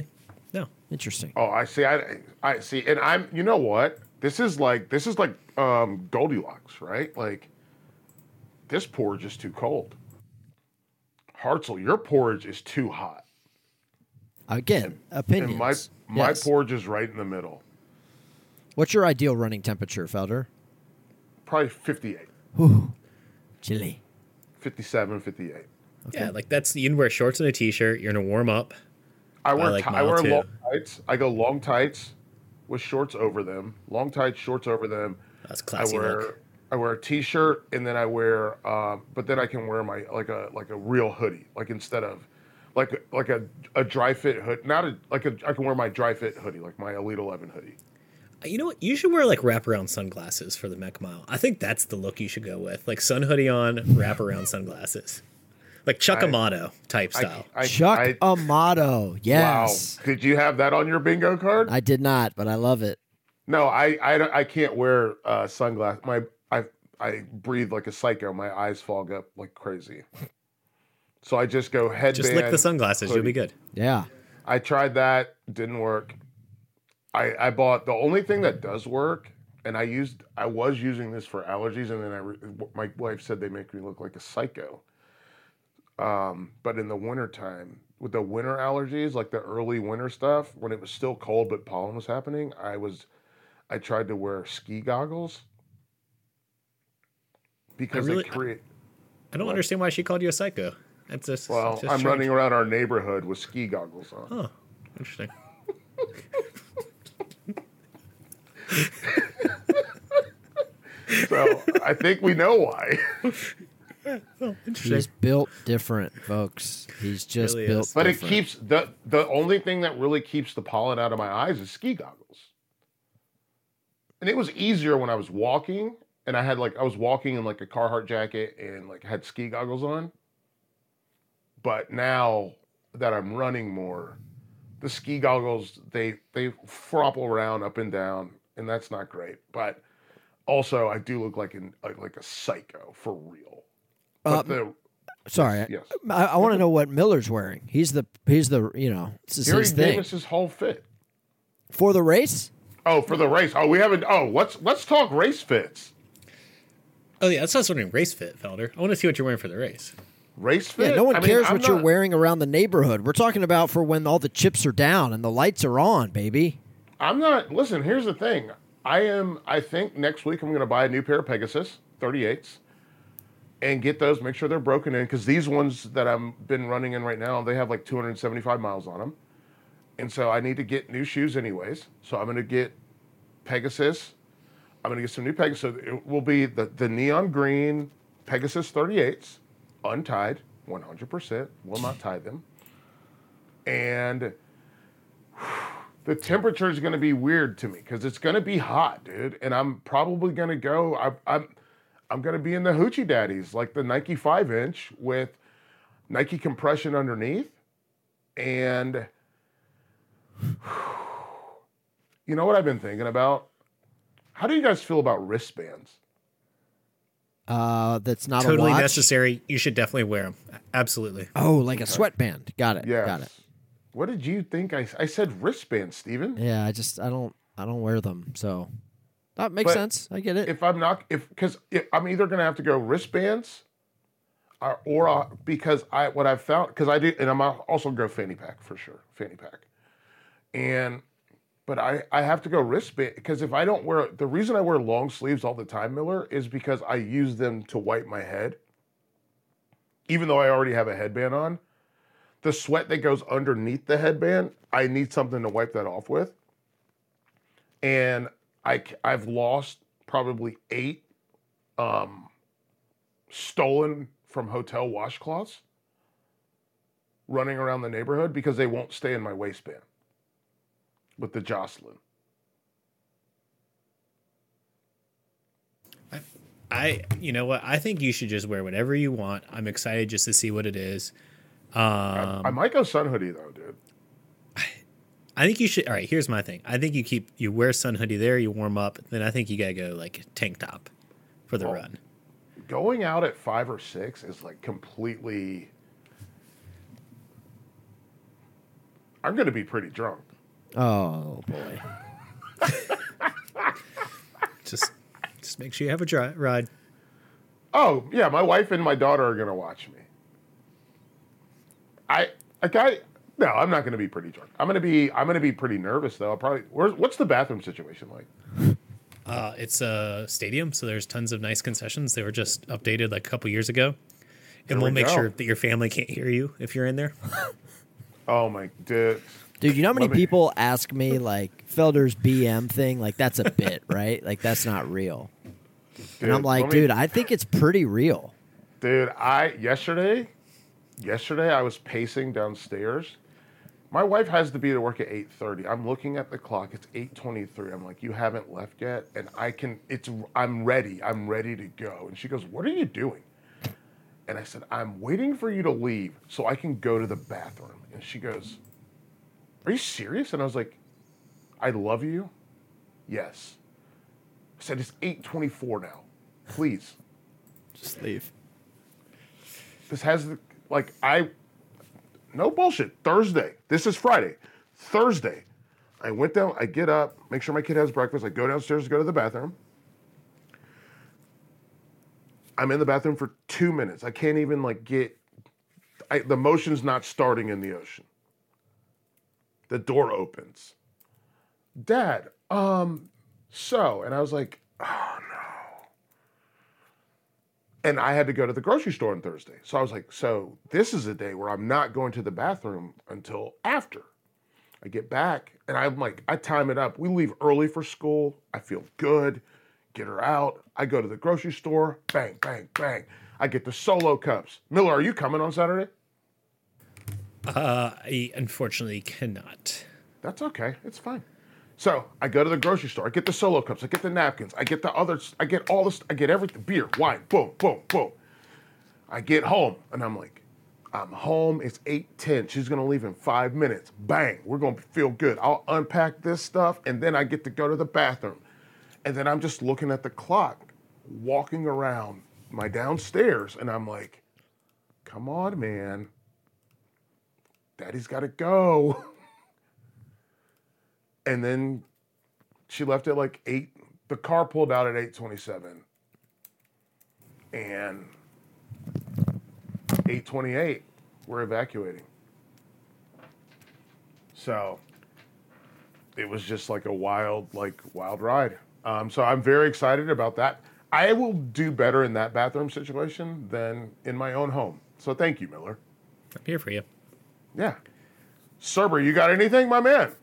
No. Interesting. Oh, I see. I I see. And I'm. You know what? This is like this is like um, Goldilocks, right? Like this porridge is too cold. Hartzell, your porridge is too hot. Again, And opinions. my my Yes. porridge is right in the middle. What's your ideal running temperature, Felder? Probably fifty-eight, Whew. Chilly. fifty-seven, fifty-eight. Yeah, like that's you can wear shorts and a t-shirt. You're gonna warm up. I wear like ti- I mile wear two. long tights. I go long tights with shorts over them. Long tights, shorts over them. That's I classy wear look. I wear a t-shirt and then I wear um, but then I can wear my like a like a real hoodie. Like instead of like like a, a dry fit hood, not a like a I can wear my dry fit hoodie, like my Elite eleven hoodie. You know what? You should wear like wraparound sunglasses for the Mech Mile. I think that's the look you should go with. Like sun hoodie on, wraparound sunglasses. Like Chuck I- Amato type I, style. I, Chuck I, Amato. Yes. Wow. Did you have that on your bingo card? I did not, but I love it. No, I, I, don't- I can't wear uh, sunglasses. My I I breathe like a psycho. My eyes fog up like crazy. So I just go headband. Just lick the sunglasses. You'll be hoodie. good. Yeah. I tried that, didn't work. I I bought the only thing that does work, and I used I was using this for allergies, and then I re- my wife said they make me look like a psycho. Um, but in the wintertime, with the winter allergies, like the early winter stuff, when it was still cold but pollen was happening, I was I tried to wear ski goggles because really- they create. I don't understand why she called you a psycho. That's just Well, just I'm strange. running around our neighborhood with ski goggles on. Oh, interesting. So I think we know why. Interesting. He's built different, folks. He's just Really built is. But it different. keeps the the only thing that really keeps the pollen out of my eyes is ski goggles. And it was easier when I was walking and I had like I was walking in like a Carhartt jacket and like had ski goggles on. But now that I'm running more, the ski goggles they they flopple around up and down, and that's not great. But also I do look like an like, like a psycho for real. But Uh, the Sorry. yes. I, I want to know what Miller's wearing. He's the he's the you know this is Gary his thing Davis's whole fit. for the race. Oh, for the race. Oh, we haven't. Oh, let's let's talk race fits. Oh yeah, that's what I was wondering. Race fit, Felder. I want to see what you're wearing for the race. Race fit. Yeah, no one I mean, cares I'm what you're not- wearing around the neighborhood. We're talking about for when all the chips are down and the lights are on, baby. I'm not. Listen, here's the thing. I am. I think next week I'm going to buy a new pair of Pegasus thirty-eights and get those. Make sure they're broken in because these ones that I've been running in right now, they have like two hundred seventy-five miles on them, and so I need to get new shoes anyways. So I'm going to get Pegasus. I'm going to get some new Pegasus. It will be the the neon green Pegasus thirty-eights, untied, one hundred percent. Will not tie them, and the temperature is going to be weird to me because it's going to be hot, dude. And I'm probably going to go. I, I'm, I'm going to be in the hoochie daddies, like the Nike five inch with Nike compression underneath. And you know what I've been thinking about? How do you guys feel about wristbands? Uh, that's not Totally a watch. necessary. You should definitely wear them. Absolutely. Oh, like a sweatband. Got it. Yes. Got it. What did you think? I, I said wristbands, Steven. Yeah, I just I don't I don't wear them, so that makes But sense. I get it. If I'm not, if because I'm either gonna have to go wristbands, or, or uh, because I what I've found because I do, and I'm also gonna go fanny pack for sure, fanny pack, and but I I have to go wristband because if I don't wear the reason I wear long sleeves all the time, Miller, is because I use them to wipe my head, even though I already have a headband on. The sweat that goes underneath the headband, I need something to wipe that off with. And I, I've lost probably eight um, stolen from hotel washcloths running around the neighborhood because they won't stay in my waistband with the Jocelyn. I, you know what? I think you should just wear whatever you want. I'm excited just to see what it is. Um, I, I might go sun hoodie though, dude. I think you should. All right, here's my thing. I think you keep you wear sun hoodie there. You warm up. Then I think you gotta go like tank top for the Well, run. Going out at five or six is like completely. I'm going to be pretty drunk. Oh boy. Just, just make sure you have a dry ride. Oh yeah, my wife and my daughter are gonna watch me. I like I no, I'm not gonna be pretty drunk. I'm gonna be I'm gonna be pretty nervous though. I'll probably. Where's what's the bathroom situation like? Uh, it's a stadium, so there's tons of nice concessions. They were just updated like a couple years ago, There and we'll we make go. sure that your family can't hear you if you're in there. Oh my dude. Dude, you know how many Let me- people ask me like Felder's B M thing? Like that's a bit, right? Like that's not real. And I'm Dude, like, let me- dude, I think it's pretty real. Dude, I yesterday, yesterday I was pacing downstairs. My wife has to be to work at eight thirty. I'm looking at the clock. It's eight twenty-three. I'm like, you haven't left yet, and I can. It's. I'm ready. I'm ready to go. And she goes, "What are you doing?" And I said, "I'm waiting for you to leave so I can go to the bathroom." And she goes, "Are you serious?" And I was like, "I love you. Yes." I said, "It's eight twenty-four now. Please." Just leave. This has the like I no bullshit. Thursday. This is Friday. Thursday. I went down, I get up, make sure my kid has breakfast. I go downstairs to go to the bathroom. I'm in the bathroom for two minutes. I can't even like get I, the motion's not starting in the ocean. The door opens. Dad, um, so, and I was like, oh no. And I had to go to the grocery store on Thursday. So I was like, so this is a day where I'm not going to the bathroom until after. I get back and I'm like, I time it up. We leave early for school. I feel good. Get her out. I go to the grocery store. Bang, bang, bang. I get the Solo cups. Miller, are you coming on Saturday? Uh, I unfortunately cannot. That's okay. It's fine. So I go to the grocery store. I get the Solo cups. I get the napkins. I get the others. I get all this. I get everything. Beer, wine. Boom, boom, boom. I get home and I'm like, I'm home. It's eight ten. She's gonna leave in five minutes. Bang. We're gonna feel good. I'll unpack this stuff and then I get to go to the bathroom. And then I'm just looking at the clock, walking around my downstairs, and I'm like, come on, man. Daddy's gotta go. And then she left at like eight. The car pulled out at eight twenty-seven. And eight twenty-eight, we're evacuating. So it was just like a wild, like wild ride. Um, so I'm very excited about that. I will do better in that bathroom situation than in my own home. So thank you, Miller. I'm here for you. Yeah. Cerber, you got anything, my man?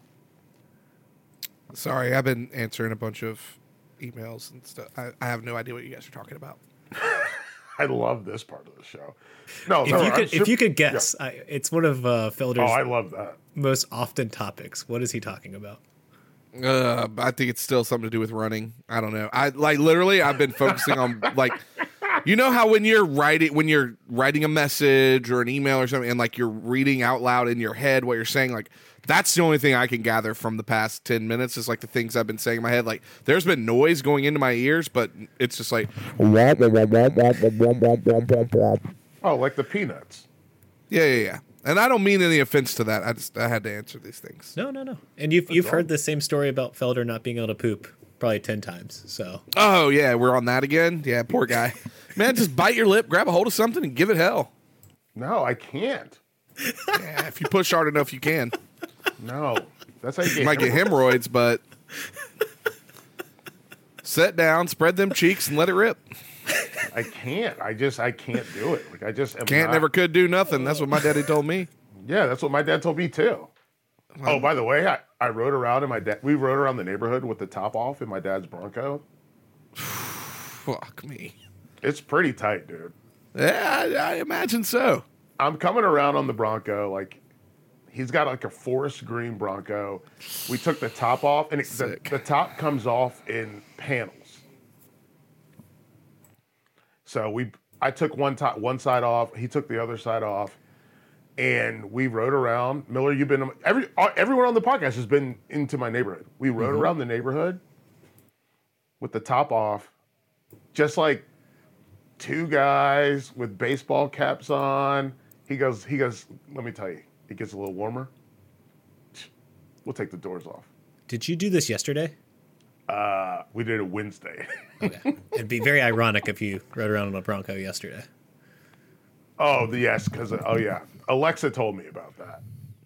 Sorry, I've been answering a bunch of emails and stuff. I, I have no idea what you guys are talking about. I love this part of the show. No, If no, you I'm could, sup- if you could guess, I, it's one of uh, Oh, Felder's I love that. most often topics. What is he talking about? Uh, I think it's still something to do with running. I don't know. I like literally. I've been focusing on like, you know how when you're writing when you're writing a message or an email or something, and like you're reading out loud in your head what you're saying. Like that's the only thing I can gather from the past ten minutes is like the things I've been saying in my head. Like there's been noise going into my ears, but it's just like Oh, like the Peanuts. yeah, yeah, yeah. And I don't mean any offense to that. I just I had to answer these things. No, no, no. And you've you've heard the same story about Felder not being able to poop probably ten times. So Oh yeah, we're on that again. Yeah, poor guy. Man, just bite your lip, grab a hold of something, and give it hell. No, I can't. Yeah, if you push hard enough, you can. No. That's how you You get might get hemorrhoids, but sit down, spread them cheeks, and let it rip. I can't. I just I can't do it. Like I just am Can't, not- never could, do nothing. That's what my daddy told me. Yeah, that's what my dad told me too. Oh, by the way, I, I rode around in my dad. We rode around the neighborhood with the top off in my dad's Bronco. Fuck me. It's pretty tight, dude. Yeah, I, I imagine so. I'm coming around on the Bronco, like he's got like a forest green Bronco. We took the top off, and it, the, Sick. the top comes off in panels. So we, I took one top, one side off. He took the other side off, and we rode around. Miller, you've been every everyone on the podcast has been into my neighborhood. We rode around the neighborhood with the top off, just like two guys with baseball caps on. He goes, he goes, let me tell you, it gets a little warmer. we'll take the doors off. Did you do this yesterday? Uh, we did it Wednesday. Okay. It'd be very ironic if you rode around on a Bronco yesterday. Oh, the, yes, because oh yeah, Alexa told me about that.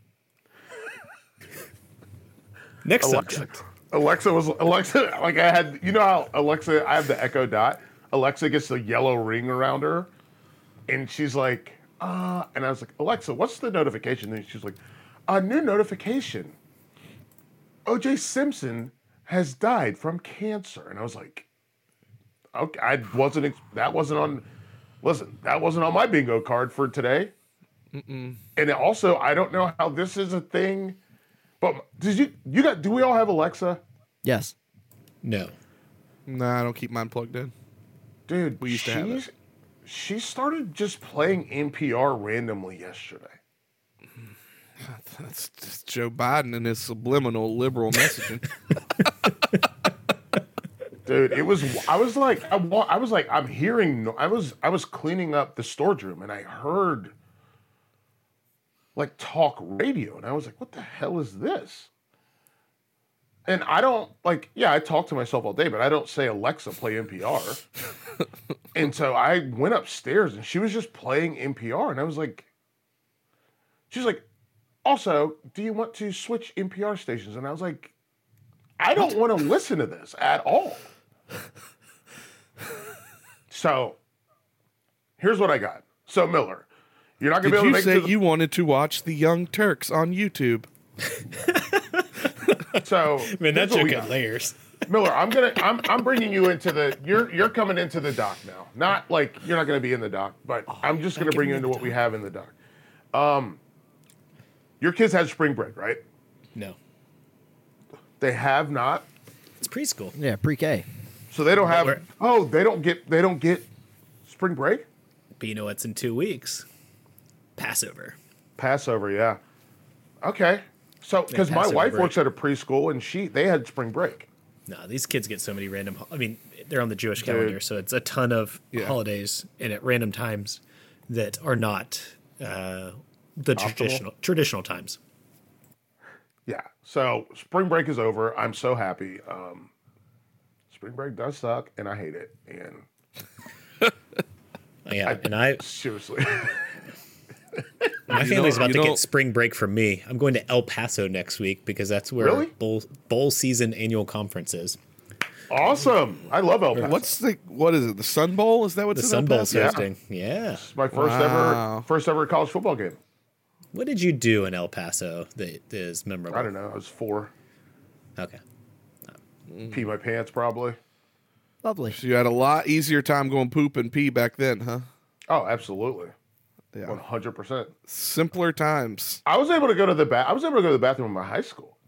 Next Alexa, subject. Alexa was Alexa. Like I had, you know how Alexa, I have the Echo Dot. Alexa gets the yellow ring around her, and she's like, uh, and I was like, Alexa, what's the notification? And she's like, a new notification. O J Simpson has died from cancer, and I was like, okay, I wasn't. ex- That wasn't on. Listen, that wasn't on my bingo card for today. Mm-mm. And also, I don't know how this is a thing. But did you you got? Do we all have Alexa, Yes. No. Nah, I don't keep mine plugged in. dude? We used to have it. she's- She started just playing N P R randomly yesterday. That's just Joe Biden and his subliminal liberal messaging. Dude, it was. I was like, I, wa- I was like, I'm hearing. no- I was, I was cleaning up the storage room, and I heard like talk radio, and I was like, what the hell is this? And I don't like. Yeah, I talk to myself all day, but I don't say Alexa play N P R. And so I went upstairs, and she was just playing N P R, and I was like, she's like, also, do you want to switch N P R stations? And I was like, I don't want to listen to this at all. So, here's what I got. So, Miller, you're not going to Did be able to you make say it to the, you wanted to watch the Young Turks on YouTube? so. Man, here's that what joke we got got. layers. Miller, I'm gonna, I'm, I'm bringing you into the. You're, you're coming into the doc now. Not like you're not going to be in the doc, but I'm just going to bring you into what we have in the doc. Um, your kids had spring break, right? No. They have not. It's preschool. Yeah, pre-K. So they don't have. we're- Oh, they don't get. They don't get spring break. But you know what's in two weeks? Passover. Passover, yeah. Okay. So, because my Passover wife break. works at a preschool, and she they had spring break. No, these kids get so many random. ho- I mean, they're on the Jewish calendar, so it's a ton of Yeah. holidays and at random times that are not uh, the traditional traditional times. Yeah. So spring break is over. I'm so happy. Um, spring break does suck, and I hate it. And Yeah, and I seriously, my You family's know- about you to know- get spring break from me. I'm going to El Paso next week because that's where Really? bowl bowl season annual conference is. awesome. I love El Paso. What's the what is it? The Sun Bowl? Is that what's The in Sun El Bowl's Paso? hosting. Yeah. It's my first Wow. ever first ever college football game. What did you do in El Paso that is memorable? I don't know. I was four. Okay. Pee my pants probably. Lovely. So you had a lot easier time going poop and pee back then, huh? Oh, absolutely. Yeah. One hundred percent. Simpler times. I was able to go to the bath. I was able to go to the bathroom in my high school.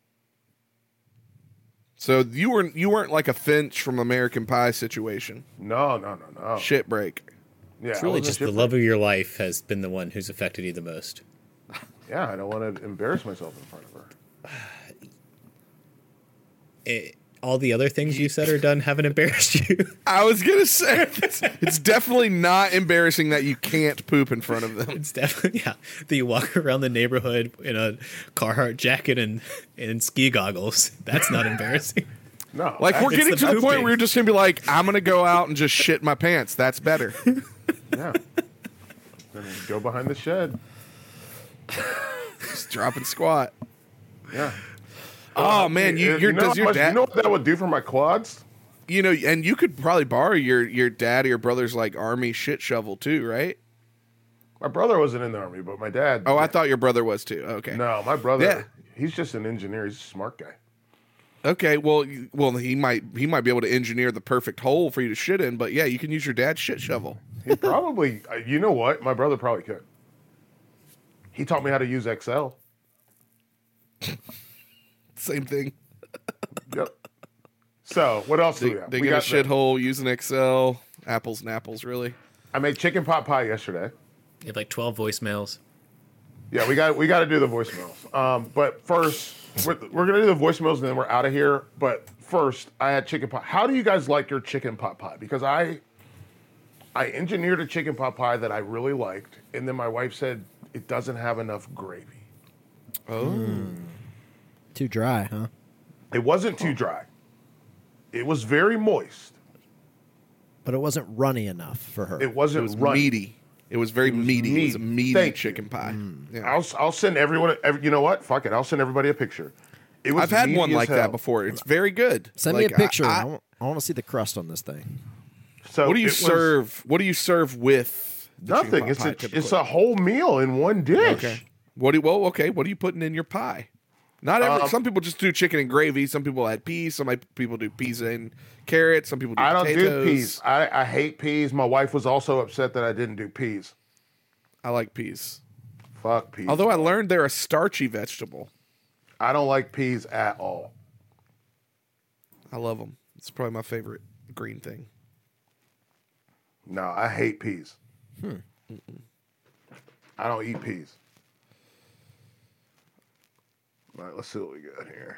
So you weren't you weren't like a Finch from American Pie situation. No, no, no, no. Shit break. Yeah, It's I really wasn't just the shit- love of your life has been the one who's affected you the most. Yeah, I don't want to embarrass myself in front of her. It, all the other things you said or done haven't embarrassed you. I was gonna say it's, it's definitely not embarrassing that you can't poop in front of them. It's definitely, yeah. That you walk around the neighborhood in a Carhartt jacket and, and ski goggles. That's not embarrassing. No, Like we're It's getting the to the point pooping. where you're just gonna be like, I'm gonna go out and just shit my pants. That's better. yeah. Then go behind the shed. Just drop and squat. Yeah. Oh man, you, You your know does how your much- dad? You know what that would do for my quads? You know, and you could probably borrow your your dad or your brother's like army shit shovel too, right? My brother wasn't in the army, but my dad. Oh, I thought your brother was too. Okay. No, my brother. Yeah. He's just an engineer. He's a smart guy. Okay. Well, you- well, he might he might be able to engineer the perfect hole for you to shit in, but yeah, you can use your dad's shit shovel. He probably. uh, You know what? My brother probably could. He taught me how to use Excel. Same thing. Yep. So what else do we Dig, have? dig We in a got the- shithole using Excel. Apples and apples, really. I made chicken pot pie yesterday. You have like twelve voicemails. Yeah, we got we got to do the voicemails. Um, but first, we're, we're gonna do the voicemails and then we're out of here. But first, I had chicken pot. How do you guys like your chicken pot pie? Because I, I engineered a chicken pot pie that I really liked, and then my wife said it doesn't have enough gravy. Oh. Too dry, huh? It wasn't too dry. It was very moist. But it wasn't runny enough for her. It It wasn't was runny. meaty. It was very It was meaty. It was a meaty. meaty Thank you. chicken pie. Yeah. I'll I'll send everyone. Every, you know what? Fuck it. I'll send everybody a picture. It was I've had meaty one as like hell. that before. It's very good. Send Like, me a picture. I- I, I- I, want to see the crust on this thing. So what do you it was serve? What do you serve with the chicken Nothing. pot It's pie, a typically? it's a whole meal in one dish. Okay. What do you, well, okay. What are you putting in your pie? Not every. Um, some people just do chicken and gravy. Some people add peas. Some people do peas and carrots. Some people do I don't potatoes. do peas. I, I hate peas. My wife was also upset that I didn't do peas. I like peas. Fuck peas. Although I learned they're a starchy vegetable. I don't like peas at all. I love them. It's probably my favorite green thing. No, I hate peas. I don't eat peas. All right, let's see what we got here.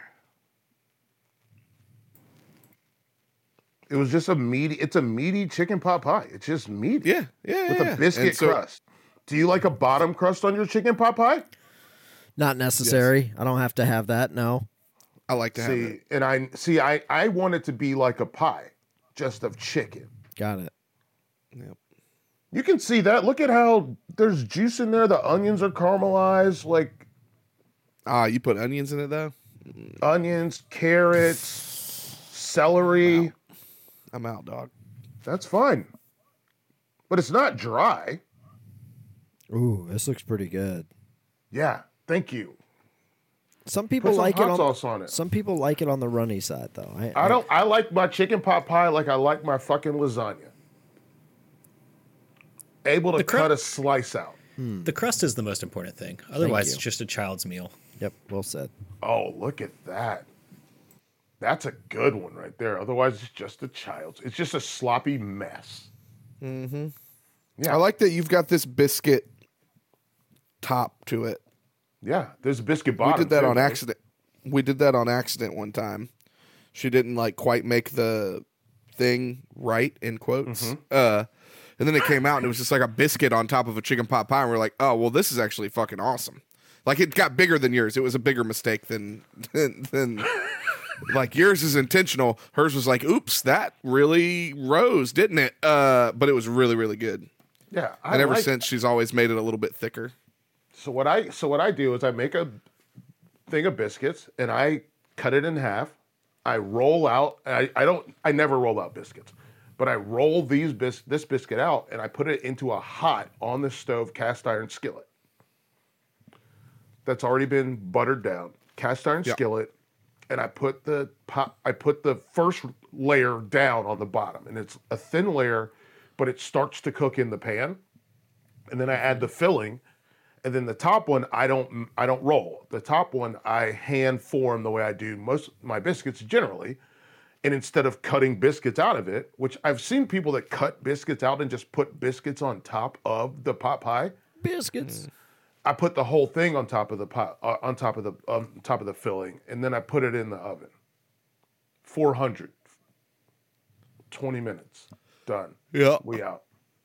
It was just a meaty. It's a meaty chicken pot pie. It's just meaty. Yeah, yeah, with yeah, a yeah. biscuit And so- crust. Do you like a bottom crust on your chicken pot pie? Not necessary. I don't have to have that. No. I like to have See, it. and I see. I I want it to be like a pie, just of chicken. Got it. Yep. You can see that. Look at how there's juice in there. The onions are caramelized, like Ah, you put onions in it though. onions, carrots, celery. I'm out, dog. That's fine. But it's not dry. Ooh, this looks pretty good. Yeah, thank you. Some people Put some like hot it on. sauce on it. Some people like it on the runny side, though. I, I don't. I like my chicken pot pie like I like my fucking lasagna. Able to The cru- cut a slice out. The crust is the most important thing. Otherwise, you. it's just a child's meal. Yep. Well said. Oh, look at that. That's a good one right there. Otherwise, it's just a child's. It's just a sloppy mess. Mm-hmm. Yeah. I like that you've got this biscuit top to it. Yeah, there's a biscuit bottom. We did that too, on right? accident. We did that on accident one time. She didn't like quite make the thing right in quotes. Mm-hmm. Uh, and then it came out and it was just like a biscuit on top of a chicken pot pie. And we're like, oh well, this is actually fucking awesome. Like it got bigger than yours. It was a bigger mistake than than, than like yours is intentional. Hers was like, oops, that really rose, didn't it? Uh, but it was really really good. Yeah, I And ever like- since, she's always made it a little bit thicker. So what I so what I do is I make a thing of biscuits and I cut it in half. I roll out. I, I don't. I never roll out biscuits, but I roll these bis this biscuit out and I put it into a hot on the stove cast iron skillet. That's already been buttered down, cast iron Yep. skillet, and I put the pot. I put the first layer down on the bottom, and it's a thin layer, but it starts to cook in the pan, and then I add the filling. And then the top one, I don't, I don't roll. The top one, I hand form the way I do most of my biscuits generally. And instead of cutting biscuits out of it, which I've seen people that cut biscuits out and just put biscuits on top of the pot pie, Biscuits. I put the whole thing on top of the pot, uh, on top of the, on top of the filling, and then I put it in the oven. four hundred, twenty minutes, done. Yeah. We out.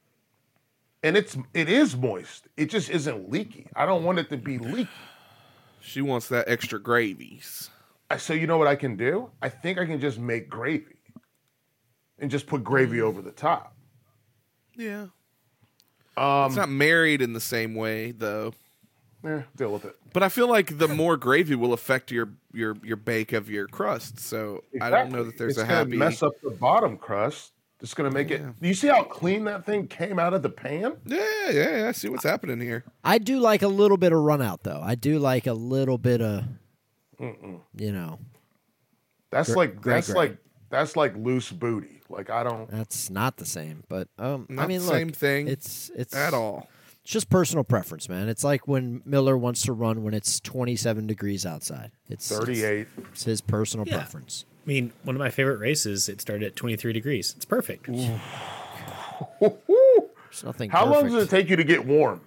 And it's it is moist. It just isn't leaky. I don't want it to be leaky. She wants that extra gravies. I, so you know what I can do? I think I can just make gravy and just put gravy over the top. Yeah. Um, It's not married in the same way though. eh, deal with it. But I feel like the more gravy will affect your your your bake of your crust. So I don't know that there's it's a gonna happy mess up the bottom crust. It's gonna make it. Yeah. Do you see how clean that thing came out of the pan? Yeah, yeah, yeah. I see what's happening here. I do like a little bit of run out, though. I do like a little bit of, you know, That's Gr- like great that's gravy. like that's like loose booty. Like I don't. that's not the same. But um, I Not mean, the look, same thing It's it's At all. It's just personal preference, man. It's like when Miller wants to run when it's twenty-seven degrees outside. It's thirty-eight. It's, it's his personal Yeah. preference. I mean, one of my favorite races, it started at twenty-three degrees. It's perfect. There's nothing. How long perfect. does it take you to get warm?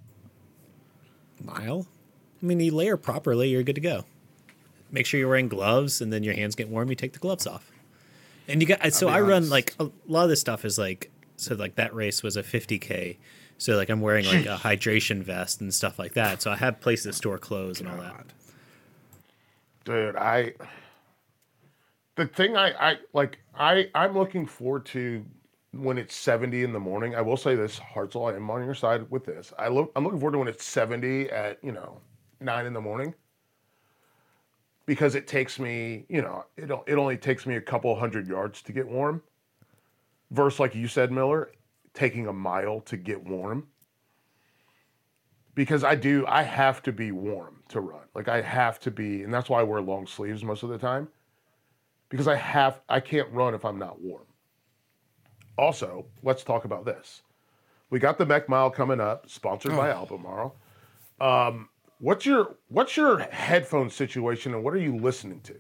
Mile. I mean, you layer properly, you're good to go. Make sure you're wearing gloves, and then your hands get warm. You take the gloves off, and you got. So be I run honest. like a lot of this stuff is like so like that race was a fifty K. So like I'm wearing like a hydration vest and stuff like that. So I have places to store clothes and all that. Dude, I the thing I, I like I I'm looking forward to when it's seventy in the morning. I will say this, Hartzell, I am on your side with this. I look I'm looking forward to when it's seventy at, you know, nine in the morning. Because it takes me, you know, it it only takes me a couple hundred yards to get warm. Versus, like you said, Miller, taking a mile to get warm. Because I do, I have to be warm to run. Like I have to be, and that's why I wear long sleeves most of the time. Because I have, I can't run if I'm not warm. Also, let's talk about this. We got the Mech Mile coming up, sponsored by Albemarle. Um, what's your what's your headphone situation, and what are you listening to?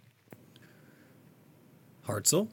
Hartzell?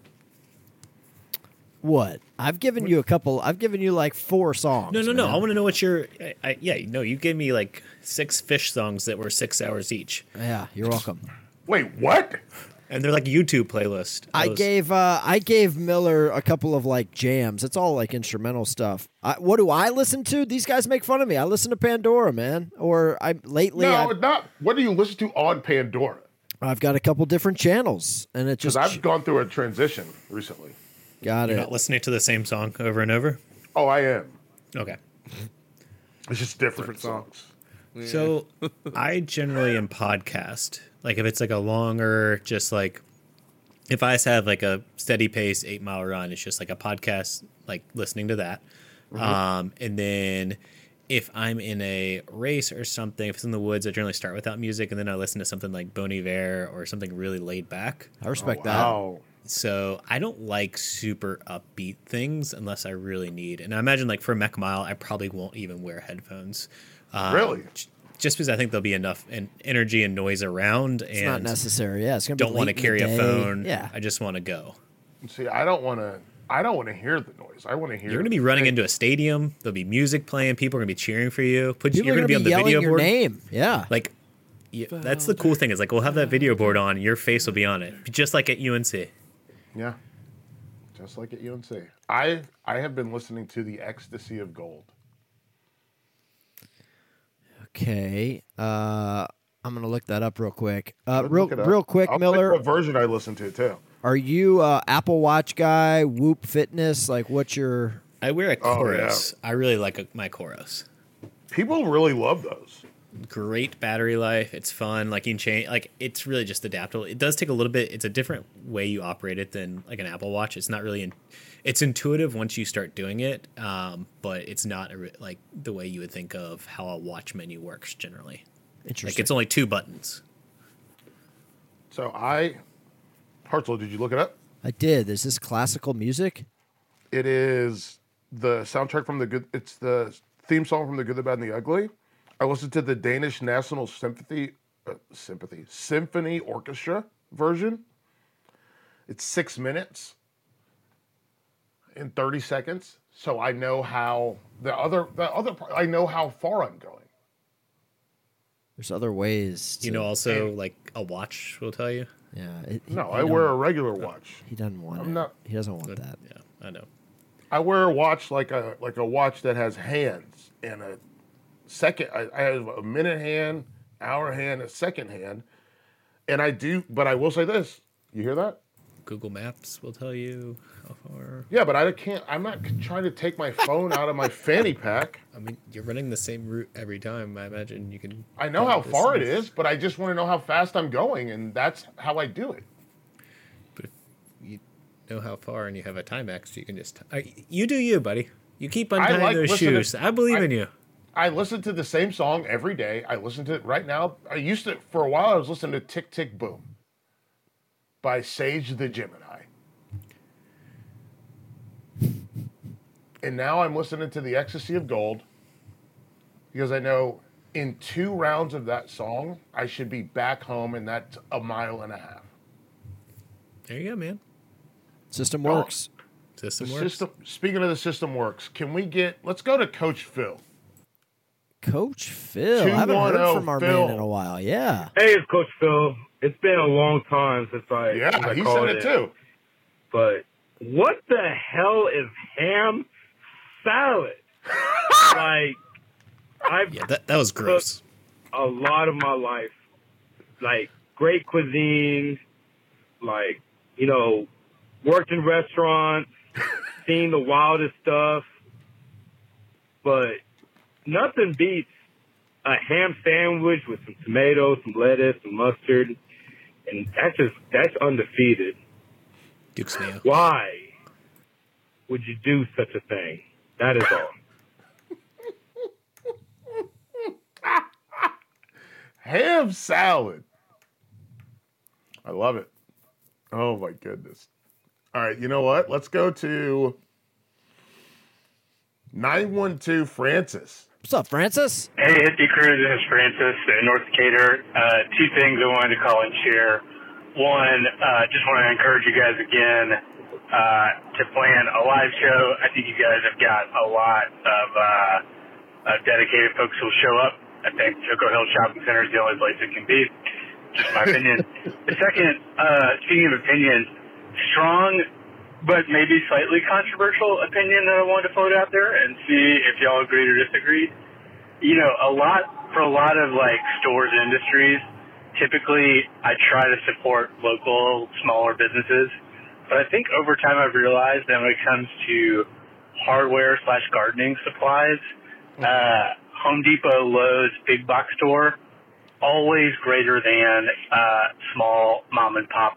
What? I've given you a couple. I've given you like four songs. No, no, no. man. I want to know what your. I, I, yeah, no, you gave me like six Fish songs that were six hours each, Yeah, you're welcome. Wait, what? and they're like YouTube playlist. I Those- gave uh, I gave Miller a couple of like jams. It's all like instrumental stuff. I, what do I listen to? These guys make fun of me. I listen to Pandora, man. Or I lately No, I've, not. What do you listen to on Pandora? I've got a couple different channels, and it Because just I've gone through a transition recently. got You're it. not listening to the same song over and over. Oh, I am. Okay. It's just different, Different song. songs. So I generally am podcast. Like if it's like a longer, just like if I just have like a steady pace eight mile run, it's just like a podcast, like listening to that. Um, and then if I'm in a race or something, if it's in the woods, I generally start without music, and then I listen to something like Bon Iver or something really laid back. I respect Wow. So I don't like super upbeat things unless I really need. And I imagine like for Mech Mile, I probably won't even wear headphones. Um, Really? j- Just because I think there'll be enough en- energy and noise around, that. It's not and necessary. Yeah, it's gonna be don't want to late in the carry a day. phone. Yeah, I just want to go. See, I don't want to. I don't want to hear the noise. I want to hear. You're going to be running into a stadium. There'll be music playing. People are going to be cheering for you. Put people you're are going to be on the yelling video your board. name. Yeah, Like, yeah, that's the cool thing is like we'll have that video board on. Your face will be on it, just like at U N C. Yeah. Just like at U N C. I I have been listening to the Ecstasy of Gold. okay. Uh, I'm gonna look that up real quick. Uh, Look real, it up. real quick, I'll tell you Miller. what version I listen to too. Are you uh, Apple Watch guy? Whoop Fitness? Like, what's your? I wear a Oh, yeah. Chorus. I really like a, my Chorus. People really love those. Great battery life. It's fun. Like you can change. Like it's really just adaptable. It does take a little bit. It's a different way you operate it than like an Apple Watch. It's not really. In, it's intuitive once you start doing it, um, but it's not a, re- like the way you would think of how a watch menu works generally. Interesting. Like it's only two buttons. So I, Hartzell, did you look it up? I did. Is this classical music? It is the soundtrack from the good. It's the theme song from The Good, the Bad, and the Ugly. I listened to the Danish National Symphony, uh, Sympathy Symphony Orchestra version. It's six minutes and thirty seconds, so I know how the other the other part- I know how far I'm going. There's other ways. To, You know, also like a watch will tell you. Yeah. It, he- No, he I don't- wear a regular watch. He doesn't want I'm it. not- He doesn't want that. Yeah, I know. I wear a watch like a like a watch that has hands and a second. I, I have a minute hand, hour hand, a second hand, and I do. But I will say this: you hear that? Google Maps will tell you how far. Yeah, but I can't. I'm not trying to take my phone out of my fanny pack. I mean, you're running the same route every time. I imagine you can. I know go how this far it distance. is, but I just want to know how fast I'm going, and that's how I do it. But if you know how far and you have a Timex, you can just. I, you do you, buddy. You keep untying like those listening- shoes. I believe I- in you. I listen to the same song every day. I listen to it right now. I used to, for a while, I was listening to Tick, Tick, Boom by Sage the Gemini. And now I'm listening to The Ecstasy of Gold because I know in two rounds of that song, I should be back home, and that's a mile and a half. There you go, man. System Oh. works. System The works. system, speaking of the system works, can we get, let's go to Coach Phil. Coach Phil. I haven't heard two one oh from our Phil. man in a while. Yeah. Hey, it's Coach Phil. It's been a long time since I since Yeah, I he called said it in. too. But what the hell is ham salad? Like I've Yeah, that, that was gross. a lot of my life, like great cuisine, like, you know, worked in restaurants, seen the wildest stuff, but nothing beats a ham sandwich with some tomatoes, some lettuce, some mustard, and that's just, that's undefeated. Duke's Mayo. Why would you do such a thing? That is all. Ham salad. I love it. Oh my goodness. All right, you know what? Let's go to nine one two Francis. What's up, Francis? Hey, Hippie Crew, this is Francis in North Decatur. Uh, two things I wanted to call and share. One, uh, just want to encourage you guys again uh, to plan a live show. I think you guys have got a lot of, uh, of dedicated folks who will show up. I think Choco Hill Shopping Center is the only place it can be. Just my opinion. The second, uh, speaking of opinions, strong but maybe slightly controversial opinion that I wanted to float out there and see if y'all agreed or disagreed. You know, a lot, for a lot of like stores and industries, typically I try to support local, smaller businesses. But I think over time I've realized that when it comes to hardware slash gardening supplies, uh, Home Depot, Lowe's, big box store, always greater than uh, small mom and pop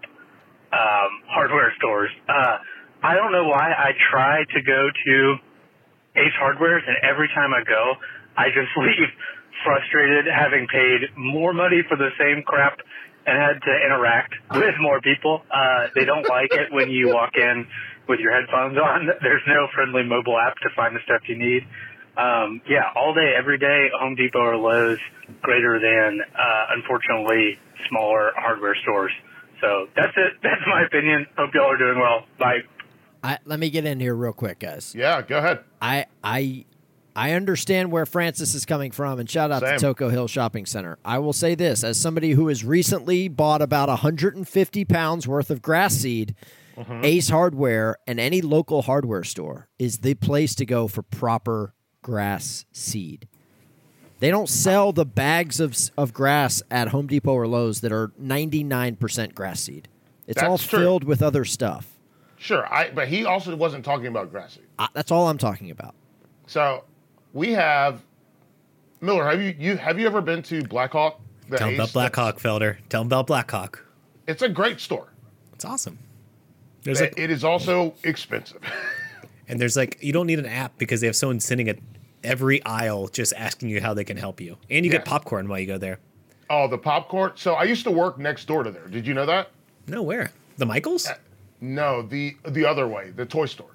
um, hardware stores. Uh, I don't know why I try to go to Ace Hardware's, and every time I go, I just leave frustrated, having paid more money for the same crap and had to interact with more people. Uh, they don't like it when you walk in with your headphones on. There's no friendly mobile app to find the stuff you need. Um, yeah, all day, every day, Home Depot or Lowe's, greater than, uh, unfortunately, smaller hardware stores. So that's it. That's my opinion. Hope y'all are doing well. Bye. I, let me get in here real quick, guys. Yeah, go ahead. I I I understand where Francis is coming from, and shout out Same. to Toco Hill Shopping Center. I will say this, as somebody who has recently bought about one hundred fifty pounds worth of grass seed, Mm-hmm. Ace Hardware and any local hardware store is the place to go for proper grass seed. They don't sell the bags of of grass at Home Depot or Lowe's that are ninety-nine percent grass seed. It's That's all true. filled with other stuff. Sure, I but he also wasn't talking about grass seed. Uh, that's all I'm talking about. So we have Miller. Have you, you have you ever been to Blackhawk? The Tell them about Ace? Blackhawk, Felder. Tell them about Blackhawk. It's a great store. It's awesome. There's It- like, it is also expensive. and there's like, you don't need an app because they have someone sitting at every aisle just asking you how they can help you. And you get Yes. popcorn while you go there. Oh, the popcorn. So I used to work next door to there. Did you know that? No, where? The Michaels? No, the the other way, the toy store.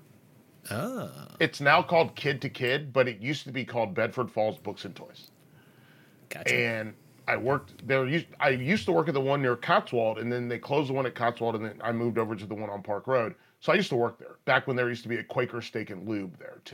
Oh. It's now called Kid to Kid, but it used to be called Bedford Falls Books and Toys. Gotcha. And I worked there. used- I used to work at the one near Cotswold, and then they closed the one at Cotswold, and then I moved over to the one on Park Road. So I used to work there back when there used to be a Quaker Steak and Lube there too,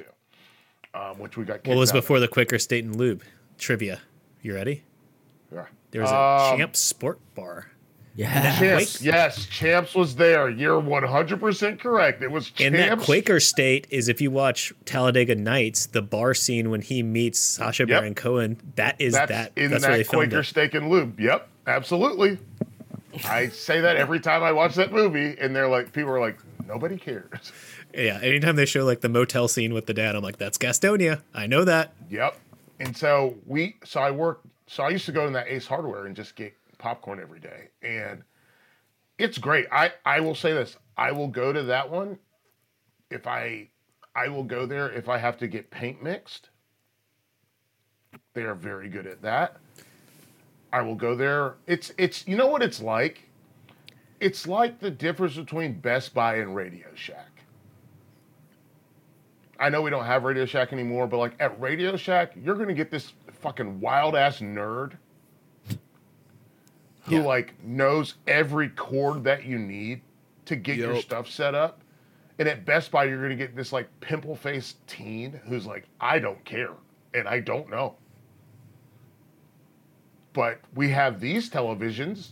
um, which we got. What was kicked out before the Quaker State and Lube? Trivia. You ready? of. Yeah. There was a Um, Champ Sport Bar. Yeah. Champs, yes, Champs was there. You're one hundred percent correct. It was And that Champs. Quaker State is, if you watch Talladega Nights, the bar scene when he meets Sacha Yep. Baron Cohen, that is That's that. in That's where they that filmed Quaker it. Steak and Lube. Yep, absolutely. I say that every time I watch that movie, and they're like, people are like, nobody cares. Yeah, anytime they show like the motel scene with the dad, I'm like, that's Gastonia. I know that. Yep. And so we, so I worked, so I used to go to that Ace Hardware and just get popcorn every day. And it's great. I, I will say this. I will go to that one if I, I will go there if I have to get paint mixed. They are very good at that. I will go there. It's, it's, you know what it's like? It's like the difference between Best Buy and Radio Shack. I know we don't have Radio Shack anymore, but like at Radio Shack, you're gonna get this fucking wild ass nerd who Yeah. like knows every cord that you need to get your Yup. stuff set up. And at Best Buy, you're gonna get this like pimple faced teen who's like, I don't care and I don't know. But we have these televisions.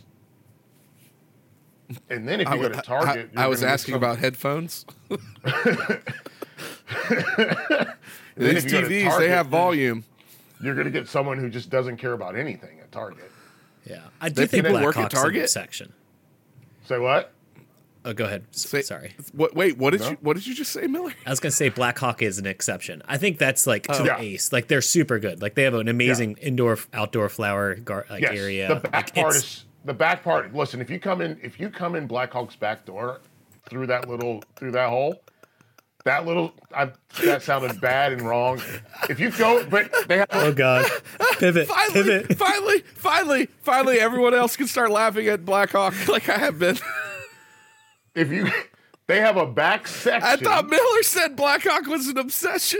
And then if you I, go to I- Target, I, you're I was gonna get asking some- about headphones. then These if you go to T Vs, they Target, have volume. You're going to get someone who just doesn't care about anything at Target. Yeah, I do They think people Black work at Hawk's in Target? this section. Say what? Oh, go ahead. S- Say- Sorry, What? Wait, what did No? you what did you just say, Miller? I was gonna say Black Hawk is an exception. I think that's like to Oh. Yeah. the ace. Like they're super good. Like they have an amazing indoor outdoor flower gar- like Yes. area. The back Like, part it's- is the back part. Listen, if you come in, if you come in Black Hawk's back door through that little through that hole, that little I, that sounded bad and wrong. If you go, but they have. Oh God! Pivot, Finally, pivot. finally, finally, finally, everyone else can start laughing at Black Hawk like I have been. If you, they have a back section. I thought Miller said Black Hawk was an obsession.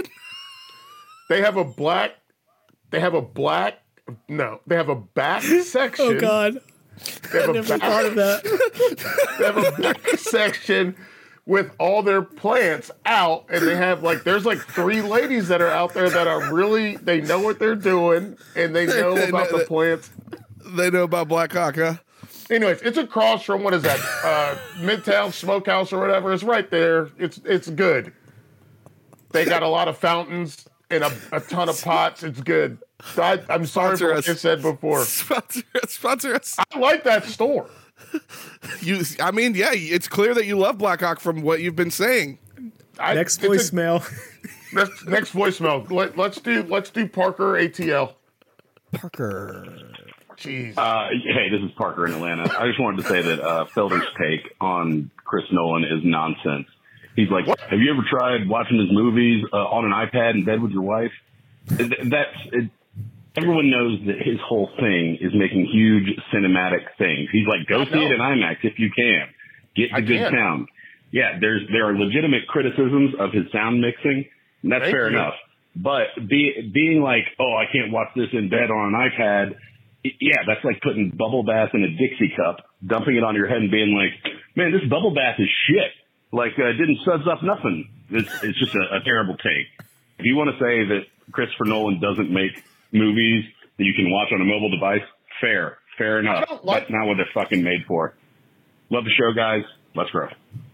They have a black. They have a black. No, they have a back section. Oh God! They have I a never back, thought of that. they have a back section with all their plants out, and they have like there's like three ladies that are out there that are really they know what they're doing and they know They about know the that- plants. They know about Black Hawk, huh? Anyways, it's across from what is that? Uh, Midtown Smokehouse or whatever. It's right there. It's it's good. They got a lot of fountains and a, a ton of pots. It's good. So I, I'm sorry Sponsor for what us. you said before. Sponsor, sponsor us. I like that store. You, I mean, yeah, it's clear that you love Black Hawk from what you've been saying. I, Next it's a- voicemail. next, next voicemail. Let, let's do let's do Parker A T L. Parker. Jeez. Uh, hey, this is Parker in Atlanta. I just wanted to say that uh, Felder's take on Chris Nolan is nonsense. He's like, What? have you ever tried watching his movies uh, on an iPad in bed with your wife? Th- That's it, everyone knows that his whole thing is making huge cinematic things. He's like, go I see it know. in IMAX if you can. Get the I good can. sound. Yeah, there's there are legitimate criticisms of his sound mixing, and that's Thank fair you. enough. But be, being like, oh, I can't watch this in bed on an iPad, y- yeah, that's like putting bubble bath in a Dixie cup, dumping it on your head and being like, man, this bubble bath is shit. Like, uh, it didn't suds up nothing. It's, it's just a, a terrible take. If you want to say that Christopher Nolan doesn't make movies that you can watch on a mobile device, fair. Fair enough. don't like- That's not what they're fucking made for. Love the show, guys. Let's grow.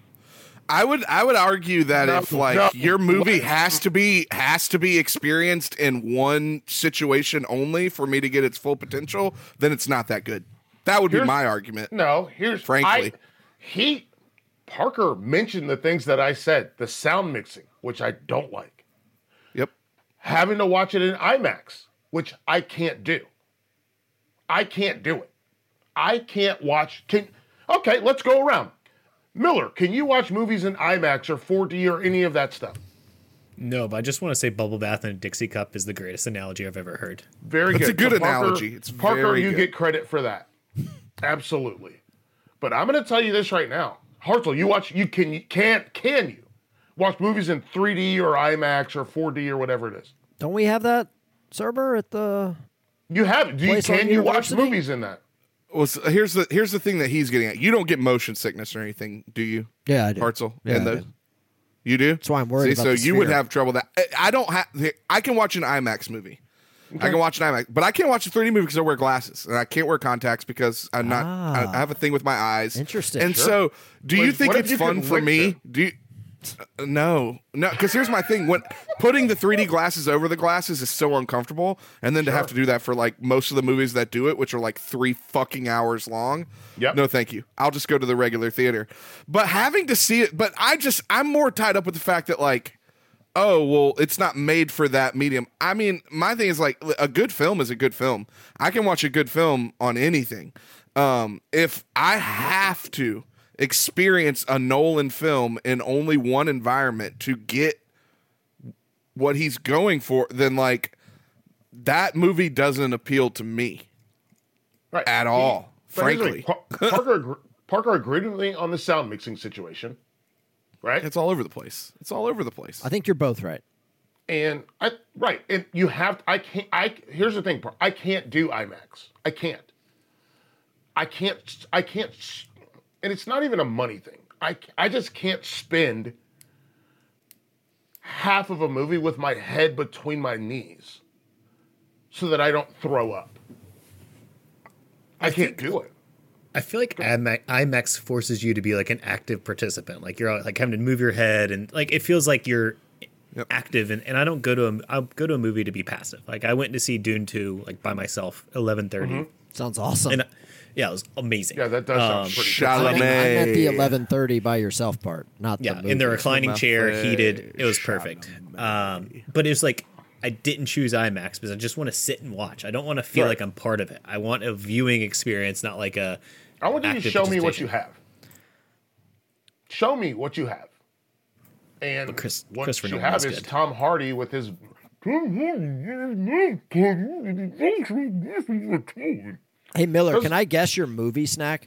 I would I would argue that No, if like no. your movie has to be has to be experienced in one situation only for me to get its full potential, then it's not that good. That would be Here's- my argument. No, here's Frankly. I, he Parker mentioned the things that I said, the sound mixing, which I don't like. Yep. Having to watch it in IMAX, which I can't do. I can't do it. I can't watch. Can okay, let's go around. Miller, can you watch movies in IMAX or four D or any of that stuff? No, but I just want to say bubble bath in a Dixie cup is the greatest analogy I've ever heard. Very That's good. a good So Parker- analogy. It's Parker, very you good. get credit for that. Absolutely. But I'm going to tell you this right now. Hartzell, you watch you can you can't can you watch movies in three D or IMAX or four D or whatever it is? Don't we have that server at the? You have do you Place on can you watch University? movies in that? Well, so here's the here's the thing that he's getting at. You don't get motion sickness or anything, do you, Yeah, I do. Hartzell? Yeah, And I the- do. You do? That's why I'm worried See, about so the you would sphere. have trouble that I- I don't have. I can watch an IMAX movie. I can watch an IMAX, but I can't watch a three D movie because I wear glasses, and I can't wear contacts because I'm not. I- I have a thing with my eyes. Interesting. And Sure. so, do you Wait, think what if it's you fun can for lick me? them? Do you? Uh, No, no, because here's my thing: when putting the three D glasses over the glasses is so uncomfortable, and then to have to do that for like most of the movies that do it, which are like three fucking hours long. Yep. No, thank you. I'll just go to the regular theater. But having to see it, but I just I'm more tied up with the fact that like, oh well, it's not made for that medium. I mean, my thing is like a good film is a good film. I can watch a good film on anything. Um, if I have to experience a Nolan film in only one environment to get what he's going for, then like that movie doesn't appeal to me Right. at all, But here's the frankly. thing, Pa- Parker agr- Parker agreed with me on the sound mixing situation. Right? It's all over the place. It's all over the place. I think you're both right. And I right, and you have I can't I here's the thing, Par- I can't do IMAX. I can't. I can't I can't s- and it's not even a money thing. I c- I just can't spend half of a movie with my head between my knees so that I don't throw up. I, can't do it. I feel like IMAX IMAX forces you to be like an active participant. Like you're like having to move your head and like it feels like you're Yep. active. And, and I don't go to a I go to a movie to be passive. Like I went to see Dune two like by myself, eleven thirty, Sounds awesome. And uh, yeah, it was amazing. Yeah, that does sound Um, pretty I good. meant, I meant the Chalamet. eleven thirty by yourself part, not Yeah, the movie. in the reclining chair, My heated. It was face, perfect. Um, but it was like I didn't choose IMAX because I just want to sit and watch. I don't want to feel Right. like I'm part of it. I want a viewing experience, not like a. I want you to active show me what participation. you have. Show me what you have. And But Chris- what Christopher you Nolan have is is good. Tom Hardy with his. Hey Miller, Those- can I guess your movie snack?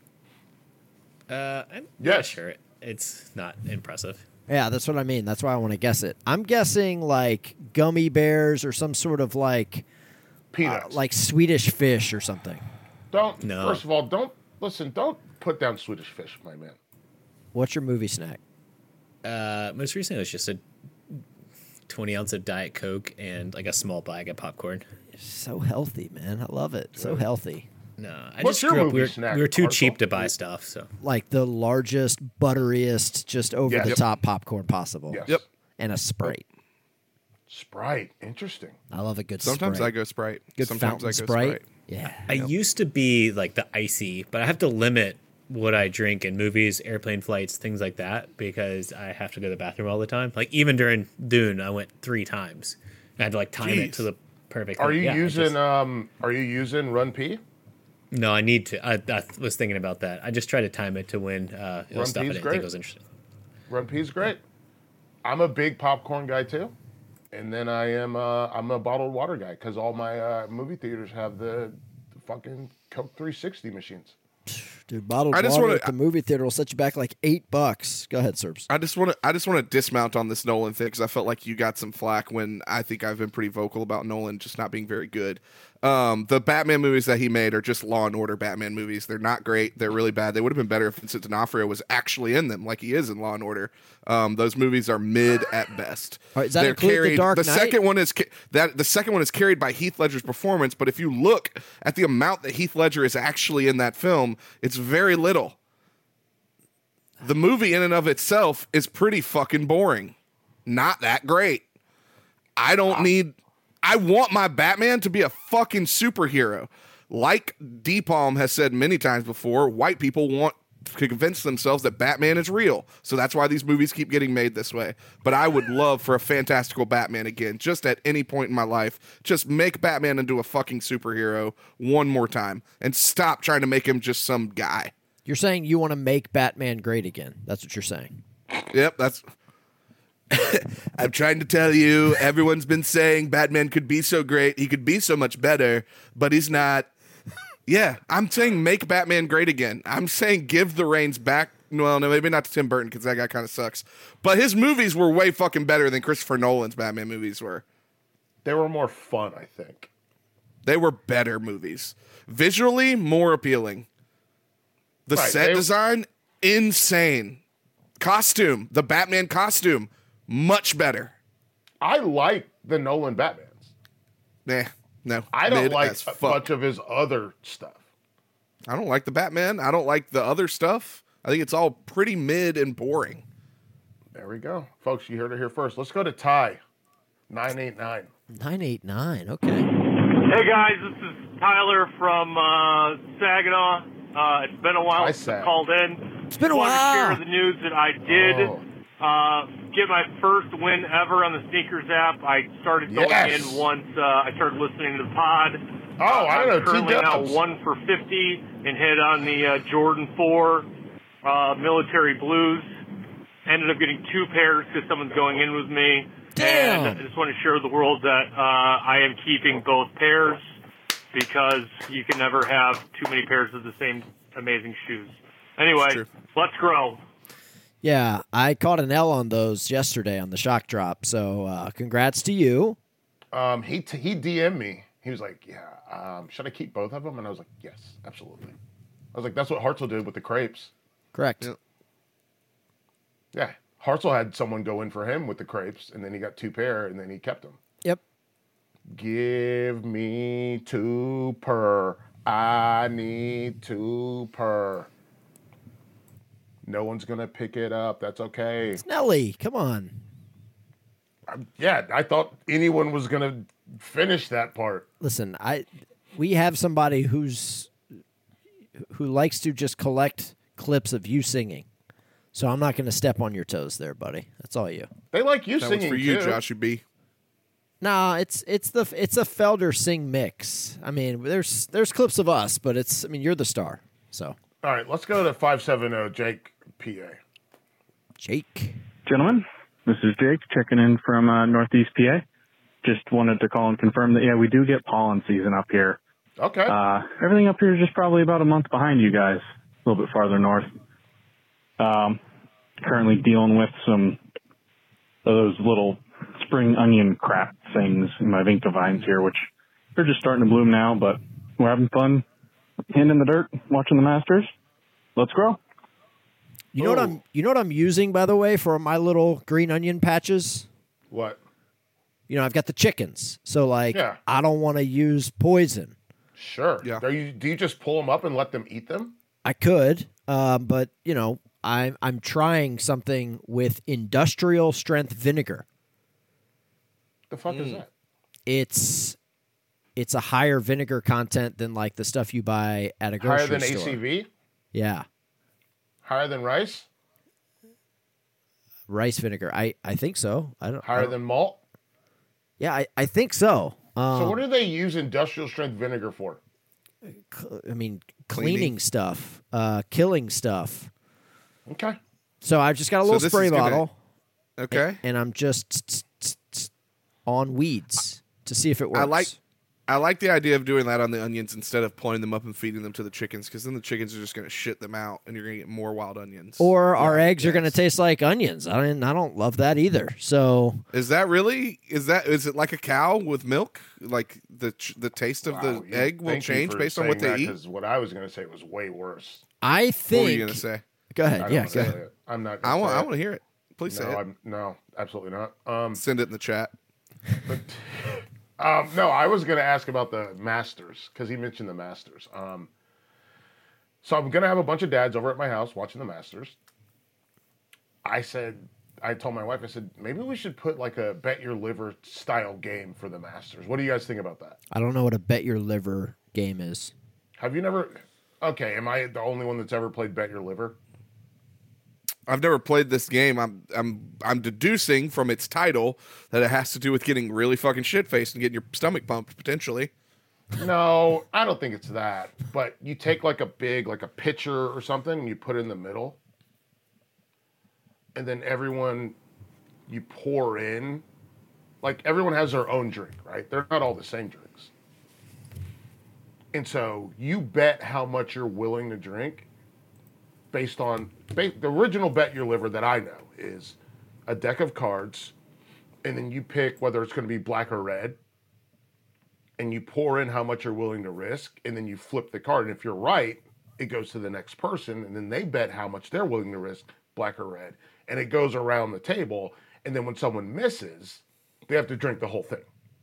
Uh, I'm not Yes. sure. It's not impressive. Yeah, that's what I mean. That's why I want to guess it. I'm guessing like gummy bears or some sort of like uh, Peanuts. like Swedish fish or something. don't. No. First of all, don't listen. Don't put down Swedish fish, my man. What's your movie snack? Uh, most recently, it was just a twenty ounce of Diet Coke and like a small bag of popcorn. So healthy, man. I love it. So healthy. No, I What's just your grew up. movie We were, snack, we were too Marshall? cheap to buy stuff, so Like the largest, butteriest, just over Yes. the Yep. top popcorn possible. Yes. Yep. And a Sprite. Sprite. Interesting. I love a good Sometimes Sprite. I go Sprite. Good Sometimes fountain I go Sprite. Sprite. Yeah. I used to be like the icy, but I have to limit what I drink in movies, airplane flights, things like that, because I have to go to the bathroom all the time. Like even during Dune, I went three times. I had to like time it Jeez. to the perfect. Are you yeah, I using just- um? Are you using Run P? no, I need to. I, I was thinking about that. I just try to time it to when uh, it'll Run stuff. I P's didn't great. think it was interesting. Run P's great. I'm a big popcorn guy too, and then I am uh, I'm a bottled water guy because all my uh, movie theaters have the, the fucking Coke three sixty machines. Dude, bottled I just water wanna- at the movie theater will set you back like eight bucks. Go ahead, Serbs. I just want to I just want to dismount on this Nolan thing because I felt like you got some flack when I think I've been pretty vocal about Nolan just not being very good. Um, the Batman movies that he made are just Law and Order Batman movies. They're not great. They're really bad. They would have been better if Vincent D'Onofrio was actually in them, like he is in Law and Order. Um, those movies are mid at best. All right, does that They're include The carried, Dark the Knight? second one is ca- that the second one is carried by Heath Ledger's performance. But if you look at the amount that Heath Ledger is actually in that film, it's very little. The movie in and of itself is pretty fucking boring. Not that great. I don't need I want my Batman to be a fucking superhero. Like D Palm has said many times before, white people want to convince themselves that Batman is real. So that's why these movies keep getting made this way. But I would love for a fantastical Batman again, just at any point in my life. Just make Batman into a fucking superhero one more time and stop trying to make him just some guy. You're saying you want to make Batman great again. That's what you're saying. Yep, that's. I'm trying to tell you, everyone's been saying Batman could be so great, he could be so much better, but he's not. Yeah, I'm saying make Batman great again. I'm saying give the reins back. Well, no, maybe not to Tim Burton because that guy kind of sucks. But his movies were way fucking better than Christopher Nolan's Batman movies were. They were more fun, I think. They were better movies. Visually, more appealing. The Right, set they- design, insane. Costume, the Batman costume, much better. I like the Nolan Batmans. Nah, no. I don't mid like as a fuck. bunch of his other stuff. I don't like the Batman. I don't like the other stuff. I think it's all pretty mid and boring. There we go. Folks, you heard it here first. Let's go to Ty. nine eight nine. nine eight nine. Okay. Hey guys, this is Tyler from uh, Saginaw. Uh, it's been a while Hi, since I Sag. called in. It's been a Wanted while. to share the news that I did Oh. uh, get my first win ever on the Sneakers app. I started going Yes. in once uh, I started listening to the pod. Oh, I don't know. I'm currently now T-dubs. one for fifty and hit on the uh, Jordan four uh, Military Blues. Ended up getting two pairs because someone's going in with me. Damn. And I just want to share with the world that uh, I am keeping both pairs because you can never have too many pairs of the same amazing shoes. Anyway, True. let's grow. Yeah, I caught an L on those yesterday on the shock drop. So uh, congrats to you. Um, he t- he D M'd me. He was like, "Yeah, um, should I keep both of them?" And I was like, "Yes, absolutely." I was like, "That's what Hartzell did with the crepes." Correct. Yeah. Yeah, Hartzell had someone go in for him with the crepes, and then he got two pair, and then he kept them. Yep. Give me two per. I need two per. No one's gonna pick it up. That's okay. Nelly, come on. Um, yeah, I thought anyone was gonna finish that part. Listen, I we have somebody who's who likes to just collect clips of you singing. So I'm not going to step on your toes there, buddy. That's all you. They like you That singing was for you, too. Joshy B. Nah, it's it's the it's a Felder sing mix. I mean, there's there's clips of us, but it's I mean you're the star. So All right, let's go to five seven zero Jake P A. Jake, Gentlemen, this is Jake checking in from uh, Northeast P A. Just wanted to call and confirm that, yeah, we do get pollen season up here. Okay. Uh, everything up here is just probably about a month behind you guys, a little bit farther north. Um, currently dealing with some of those little spring onion crap things in my Vinca vines here, which they're just starting to bloom now, but we're having fun, hand in the dirt, watching the Masters. Let's grow. you know what Oh. I'm you know what I'm using by the way for my little green onion patches. What? You know, I've got the chickens, so like Yeah. I don't want to use poison. Sure. Yeah. Are you, do you just pull them up and let them eat them? I could, um, but you know, I'm I'm trying something with industrial strength vinegar. The fuck is that? It's it's a higher vinegar content than like the stuff you buy at a grocery Higher than store. A C V? Yeah, Higher than rice? rice vinegar. I, I think so. I don't. I Higher don't- than malt? Yeah, I, I think so. Um, So what do they use industrial strength vinegar for? I mean, cleaning, Cleaning. stuff, uh, killing stuff. Okay. So I've just got a So little this spray is gonna- bottle, Okay. and I'm just tsk, tsk, tsk, on weeds to see if it works. I like I like the idea of doing that on the onions instead of pulling them up and feeding them to the chickens, because then the chickens are just going to shit them out, and you're going to get more wild onions. Or our Yeah, eggs are going to yes. taste like onions. I mean, I don't love that either. So Is that really? Is that is it like a cow with milk? Like the ch- the taste of Wow, the you- egg will thank you change for based on what saying they that, eat? 'cause what I was going to say was way worse. I think. What were you going to say? Go I ahead. don't Yeah, wanna go say ahead. it. I'm not. I gonna want say I it. want to hear it. Please No, say it. I'm no, absolutely not. Um, Send it in the chat. um, no, I was going to ask about the Masters because he mentioned the Masters. Um, so I'm going to have a bunch of dads over at my house watching the Masters. I said, I told my wife, I said, maybe we should put like a bet your liver style game for the Masters. What do you guys think about that? I don't know what a bet your liver game is. Have you never? Okay, am I the only one that's ever played bet your liver? I've never played this game. I'm I'm I'm deducing from its title that it has to do with getting really fucking shit faced and getting your stomach pumped potentially. No, I don't think it's that. But you take like a big, like a pitcher or something, and you put it in the middle, and then everyone you pour in, like everyone has their own drink, right? They're not all the same drinks. And so you bet how much you're willing to drink based on ba- the original bet your liver that I know is a deck of cards, and then you pick whether it's going to be black or red, and you pour in how much you're willing to risk, and then you flip the card. And if you're right, it goes to the next person, and then they bet how much they're willing to risk, black or red, and it goes around the table. And then when someone misses, they have to drink the whole thing.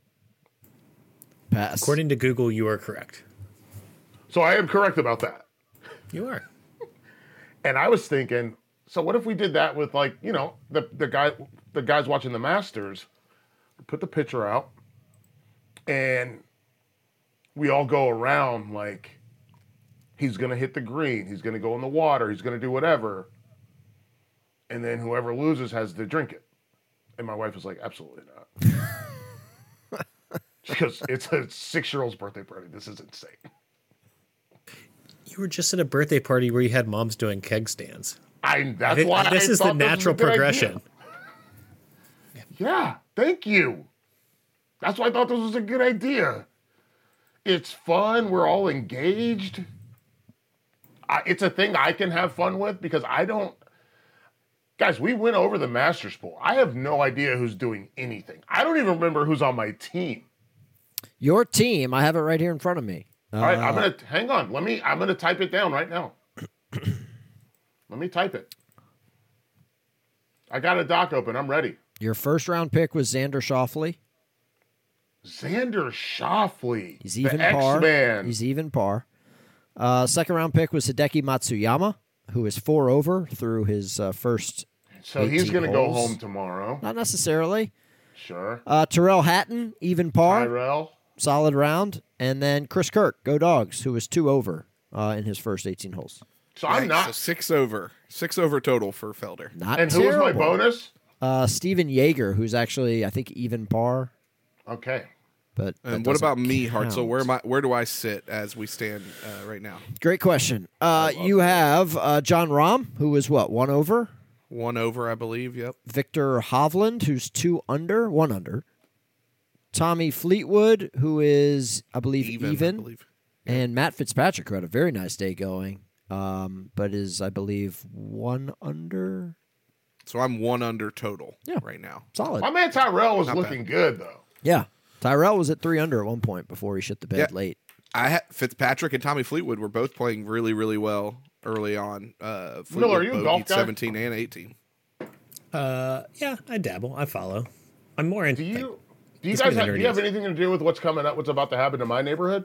Pass. According to Google, you are correct. So I am correct about that. You are. And I was thinking, so what if we did that with like, you know, the the guy the guys watching the Masters, put the pitcher out, and we all go around like he's gonna hit the green, he's gonna go in the water, he's gonna do whatever, and then whoever loses has to drink it. And my wife was like, absolutely not. She goes, it's a six-year-old's birthday party. This is insane. You were just at a birthday party where you had moms doing keg stands. I that's Thi- why this I is the thought this was a natural good idea. progression. Yeah, thank you. That's why I thought this was a good idea. It's fun. We're all engaged. I, it's a thing I can have fun with because I don't. Guys, we went over the Masters pool. I have no idea who's doing anything. I don't even remember who's on my team. Your team, I have it right here in front of me. All right, I'm Uh, gonna hang on. Let me. I'm gonna type it down right now. Let me type it. I got a doc open. I'm ready. Your first round pick was Xander Schauffele. Xander Schauffele. He's the even par. X-Man. He's even par. Uh, second round pick was Hideki Matsuyama, who is four over through his uh, first. So he's eighteen going to go holes. home tomorrow. Not necessarily. Sure. Uh, Terrell Hatton, even par, Tyrell. solid round, and then Chris Kirk, go Dogs, who was two over uh, in his first eighteen holes. So I'm Right, not. so six over, six over total for Felder. Not and who was my terrible. bonus? Uh, Steven Yeager, who's actually I think even par. Okay. But And that what doesn't about me, Hartzell? count. Where am I? Where do I sit as we stand uh, right now? Great question. Uh, you have uh, John Rahm, who is what, one over? One over, I believe. Yep. Victor Hovland, who's two under, one under. Tommy Fleetwood, who is, I believe, Even, even. I believe. And Matt Fitzpatrick, who had a very nice day going, um, but is, I believe, one under. So I'm one under total Yeah. right now. Solid. My man Tyrell was Not looking good though. Yeah. Tyrell was at three under at one point before he shit the bed Yeah. late. I had Fitzpatrick and Tommy Fleetwood were both playing really, really well early on. Uh, Fleetwood Miller, are you a golf bogeyed guy? seventeen and eighteen. Uh, yeah, I dabble. I follow. I'm more into. Do you do you It's guys kinda have, do you have nerdy. anything to do with what's coming up? What's about to happen in my neighborhood?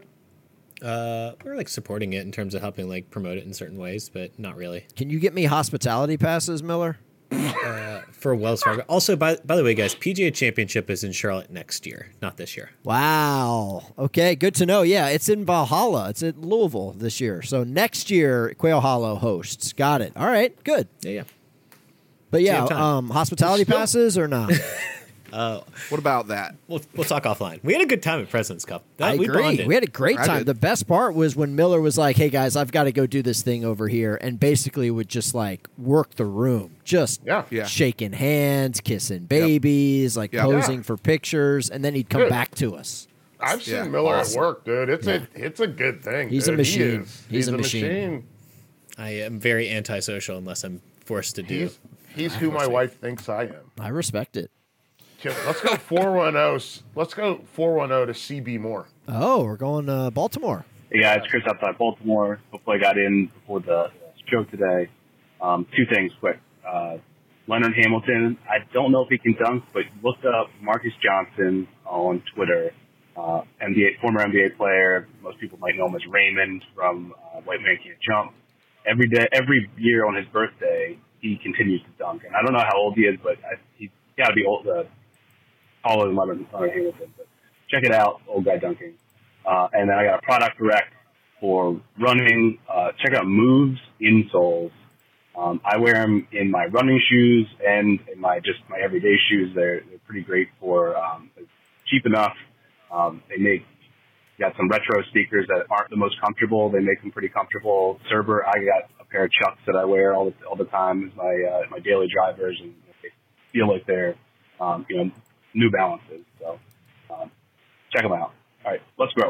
Uh, we're like supporting it in terms of helping like promote it in certain ways, but not really. Can you get me hospitality passes, Miller? Uh, for Wells Fargo. Also, by by the way, guys, P G A Championship is in Charlotte next year, not this year. Wow. Okay, good to know. Yeah, it's in Valhalla. It's in Louisville this year. So next year, Quail Hollow hosts. Got it. All right, good. Yeah, yeah. But yeah, Same time. um, hospitality Still- passes or not? Uh, What about that? we'll we'll talk offline. We had a good time at President's Cup. That, I we agree. bonded. We had a great I time. did. The best part was when Miller was like, "Hey guys, I've got to go do this thing over here," and basically would just like work the room, just Yeah. Yeah. shaking hands, kissing babies, like Yep. posing Yeah. for pictures, and then he'd come Dude. back to us. I've seen Yeah, Miller awesome. at work, dude. It's a it's a good thing. He's a dude. machine. He is. He's a machine. I am very antisocial unless I'm forced to do. He's he's who my wife thinks I am. I respect it. Okay, let's go four one zero. Let's go four one zero to C B Moore. Oh, we're going to Baltimore. Hey guys, Chris outside Baltimore. Hopefully I got in before the show today. Um, two things quick. Uh, Leonard Hamilton, I don't know if he can dunk, but look up Marcus Johnson on Twitter. Uh, N B A, former N B A player. Most people might know him as Raymond from uh, White Man Can't Jump. Every day, every year on his birthday, he continues to dunk. And I don't know how old he is, but I, he's got to be old, uh, taller than Leonard, Leonard Hamilton. But check it out, old guy dunking. Uh, and then I got a product direct for running. Uh, check out Moves insoles. Um, I wear them in my running shoes and in my just my everyday shoes. They're, they're pretty great for um, cheap enough. Um, they make got some retro sneakers that aren't the most comfortable. They make them pretty comfortable. Cerber, I got a pair of Chucks that I wear all the all the time as my uh, my daily drivers, and they feel like they're um, you know New Balances. So um, check them out. All right, let's grow.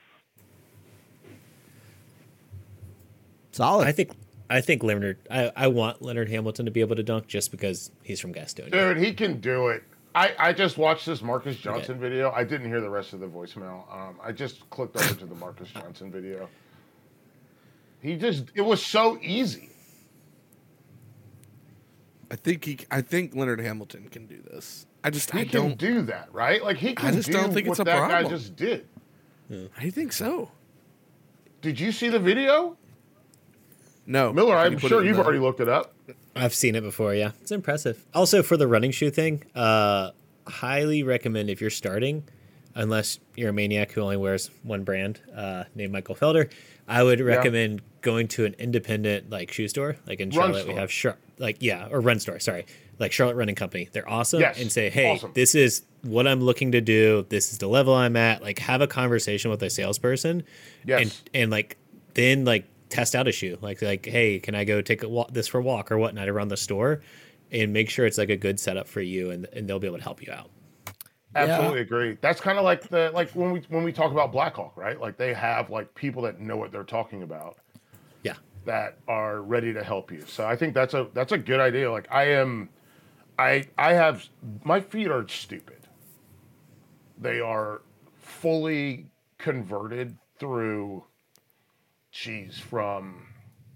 Solid. I think I think Leonard. I, I want Leonard Hamilton to be able to dunk just because he's from Gastonia. Dude, he can do it. I, I just watched this Marcus Johnson video. I didn't hear the rest of the voicemail. Um, I just clicked over to the Marcus Johnson video. He just, it was so easy. I think he. I think Leonard Hamilton can do this. I just. He I can don't. do that, right? Like he can just do don't think what it's a that guy problem. just did. I think so. Did you see the video? No, Miller, Can I'm you put sure it in you've the- already looked it up. I've seen it before. Yeah, it's impressive. Also, for the running shoe thing, uh, highly recommend if you're starting, unless you're a maniac who only wears one brand, uh, named Michael Felder. I would recommend going to an independent like shoe store, like in Run Charlotte. store. We have Char- like yeah, or run store. Sorry, like Charlotte Running Company. They're awesome. Yes, And say, hey, awesome. this is what I'm looking to do. This is the level I'm at. Like, have a conversation with a salesperson. Yes. And and like then like test out a shoe. Like like hey, can I go take a walk, this for a walk or whatnot around the store, and make sure it's like a good setup for you, and and they'll be able to help you out. Absolutely agree. That's kind of like the like when we when we talk about Blackhawk, right? Like they have like people that know what they're talking about Yeah. that are ready to help you. So I think that's a that's a good idea. Like I am, I I have my feet are stupid. They are fully converted through, geez, from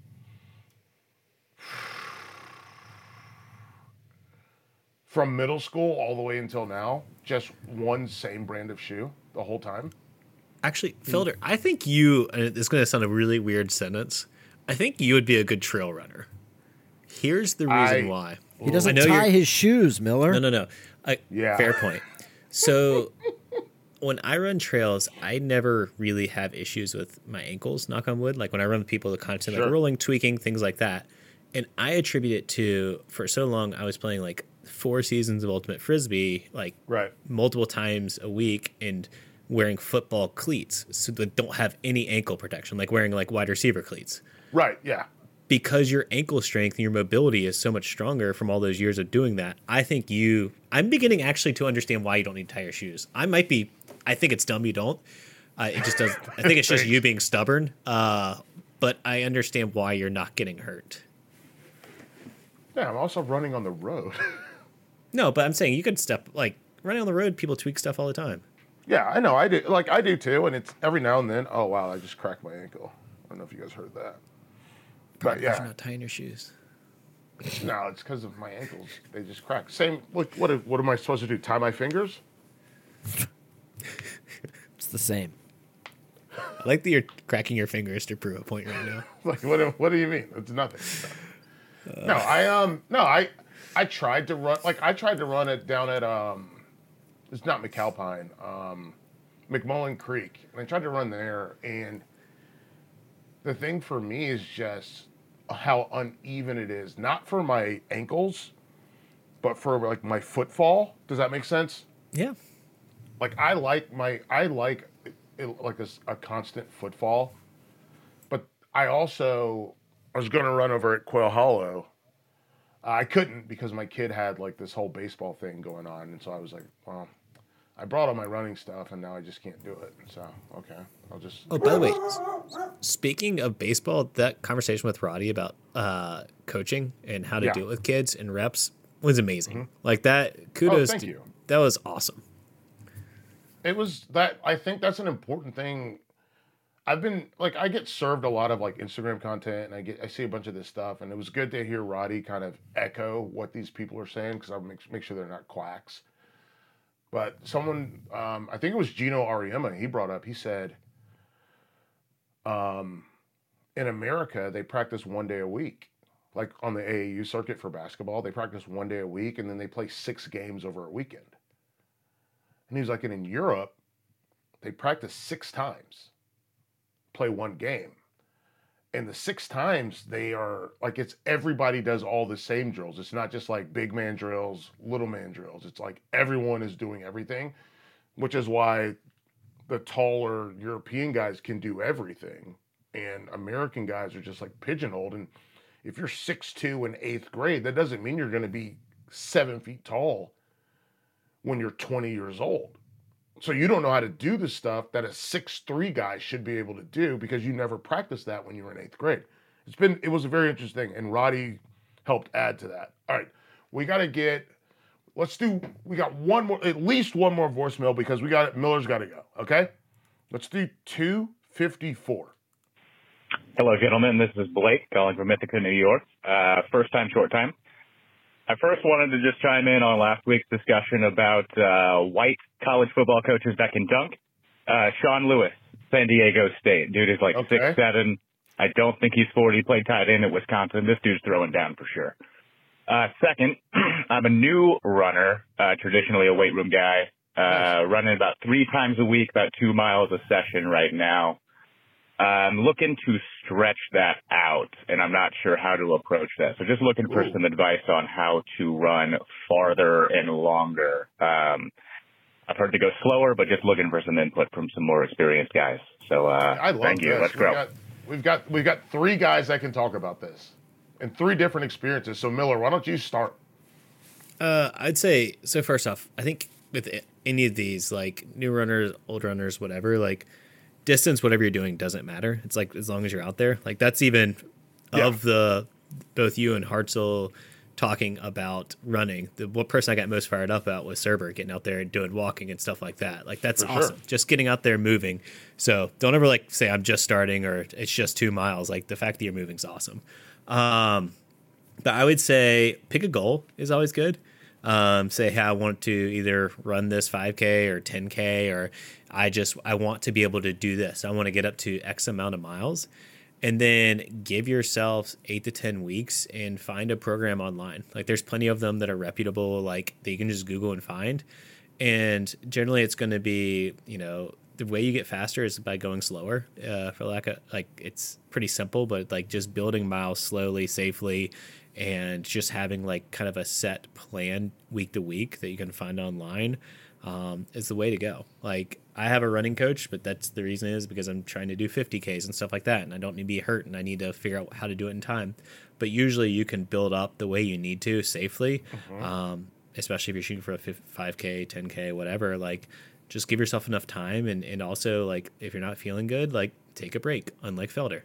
from middle school all the way until now, just one same brand of shoe the whole time. Actually, Felder, I think you, and it's going to sound a really weird sentence, I think you would be a good trail runner. Here's the reason I- why. He doesn't I know tie you're- his shoes, Miller. No, no, no. I, Yeah. Fair point. So when I run trails, I never really have issues with my ankles, knock on wood. Like when I run with people, the constant Sure. like rolling, tweaking, things like that. And I attribute it to, for so long, I was playing like four seasons of Ultimate Frisbee, like Right. multiple times a week, and wearing football cleats so that don't have any ankle protection, like wearing like wide receiver cleats. Right. Yeah. Because your ankle strength and your mobility is so much stronger from all those years of doing that, I think you, I'm beginning actually to understand why you don't need to tie your shoes. I might be, I think it's dumb you don't. Uh, it just does. I think it's just you being stubborn. Uh, but I understand why you're not getting hurt. Yeah. I'm also running on the road. No, but I'm saying you could step, like running on the road, people tweak stuff all the time. Yeah, I know. I do. Like I do too. And it's every now and then. Oh wow, I just cracked my ankle. I don't know if you guys heard that. But Because yeah, you're not tying your shoes. no, it's because of my ankles. They just crack. Same. What? What? What am I supposed to do? Tie my fingers? It's the same. I like that you're cracking your fingers to prove a point right now. Like what? do- What do you mean? It's nothing. No, I um, no, I, I tried to run. Like I tried to run it down at um, it's not McAlpine, um, McMullen Creek, and I tried to run there. And the thing for me is just how uneven it is. Not for my ankles, but for like my footfall. Does that make sense? Yeah. Like I like my I like it, like a, s- a constant footfall, but I also I was going to run over at Quail Hollow. I couldn't because my kid had like this whole baseball thing going on, and so I was like, well, I brought all my running stuff, and now I just can't do it. So okay, I'll just. Oh, by the way, s- speaking of baseball, that conversation with Roddy about uh, coaching and how to Yeah. deal with kids and reps was amazing. Like that, kudos. thank to, you. That was awesome. It was that I think that's an important thing. I've been like I get served a lot of like Instagram content, and I get I see a bunch of this stuff, and it was good to hear Roddy kind of echo what these people are saying because I make make sure they're not quacks. But someone, um, I think it was Gino Ariema, he brought up. He said, um, in America they practice one day a week, like on the A A U circuit for basketball. They practice one day a week, and then they play six games over a weekend. And he was like, and in Europe, they practice six times, play one game. And the six times they are like, it's everybody does all the same drills. It's not just like big man drills, little man drills. It's like everyone is doing everything, which is why the taller European guys can do everything. And American guys are just like pigeonholed. And if you're six two in eighth grade, that doesn't mean you're going to be seven feet tall when you're twenty years old. So you don't know how to do the stuff that a six three guy should be able to do because you never practiced that when you were in eighth grade. It's been, it was a very interesting, and Roddy helped add to that. All right, we got to get, let's do, we got one more, at least one more voicemail because we got, Miller's got to go, okay? Let's do two fifty-four. Hello, gentlemen. This is Blake calling from Ithaca, New York. Uh, first time, short time. I first wanted to just chime in on last week's discussion about uh, white college football coaches that can dunk. Uh, Sean Lewis, San Diego State. Dude is like Okay. six seven. I don't think he's forty. He played tight end at Wisconsin. This dude's throwing down for sure. Uh, second, I'm a new runner, uh, traditionally a weight room guy, uh, running about three times a week, about two miles a session right now. I'm looking to stretch that out, and I'm not sure how to approach that. So just looking for Ooh. some advice on how to run farther and longer. Um, I've heard to go slower, but just looking for some input from some more experienced guys. So uh, I love thank you. this. Let's We've grow. got, we've got we've got three guys that can talk about this, and three different experiences. So Miller, why don't you start? Uh, I'd say so. First off, I think with a- any of these, like new runners, old runners, whatever, like distance, whatever you're doing doesn't matter. It's like as long as you're out there. Like that's even Yeah. of the both you and Hartzell talking about running. The what person I got most fired up about was Serber getting out there and doing walking and stuff like that. Like that's For sure. awesome. Just getting out there, moving. So don't ever like say I'm just starting or it's just two miles. Like the fact that you're moving is awesome. Um, but I would say pick a goal is always good. Um, say, hey, I want to either run this five K or ten K, or I just, I want to be able to do this. I want to get up to X amount of miles, and then give yourself eight to ten weeks and find a program online. Like there's plenty of them that are reputable, like that you can just Google and find, And generally it's going to be, you know, the way you get faster is by going slower, uh, for lack of, like, it's pretty simple, but like just building miles slowly, safely, and just having like kind of a set plan week to week that you can find online, um, is the way to go. Like, I have a running coach, but that's the reason is because I'm trying to do fifty Ks and stuff like that, and I don't need to be hurt, and I need to figure out how to do it in time. But usually you can build up the way you need to safely, Mhm. um, especially if you're shooting for a five K, ten K, whatever. Like, just give yourself enough time, and, and also, like, if you're not feeling good, like, take a break, unlike Felder.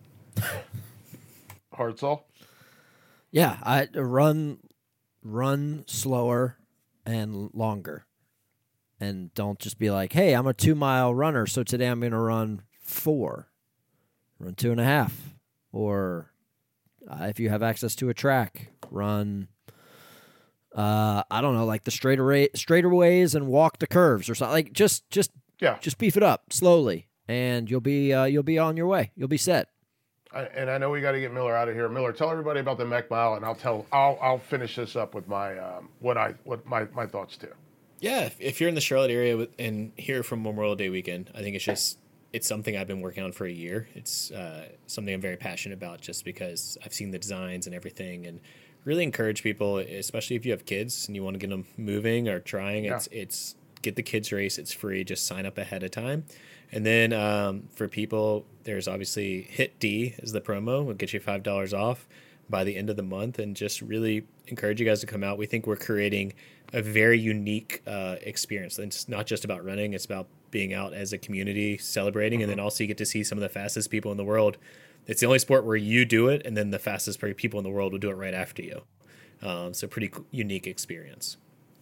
Hartzell? Yeah, I run run slower and longer. And don't just be like, hey, I'm a two mile runner, so today I'm gonna run four. Run two and a half. Or uh, if you have access to a track, run uh I don't know, like the straighter straighterways and walk the curves or something. Like just just Yeah. just beef it up slowly and you'll be uh, you'll be on your way. You'll be set. I, and I know we got to get Miller out of here. Miller, tell everybody about the Mech Mile, and I'll tell. I'll I'll finish this up with my um, what I what my, my thoughts too. Yeah, if, if you're in the Charlotte area with, and here from Memorial Day weekend, I think it's just it's something I've been working on for a year. It's uh, something I'm very passionate about, just because I've seen the designs and everything, and really encourage people, especially if you have kids and you want to get them moving or trying. Yeah. It's it's get the kids race. It's free. Just sign up ahead of time. And then um, for people, there's obviously Hit D is the promo. We'll get you five dollars off by the end of the month, and just really encourage you guys to come out. We think we're creating a very unique uh, experience. And it's not just about running. It's about being out as a community celebrating. Mm-hmm. And then also you get to see some of the fastest people in the world. It's the only sport where you do it, and then the fastest people in the world will do it right after you. Um, so pretty unique experience.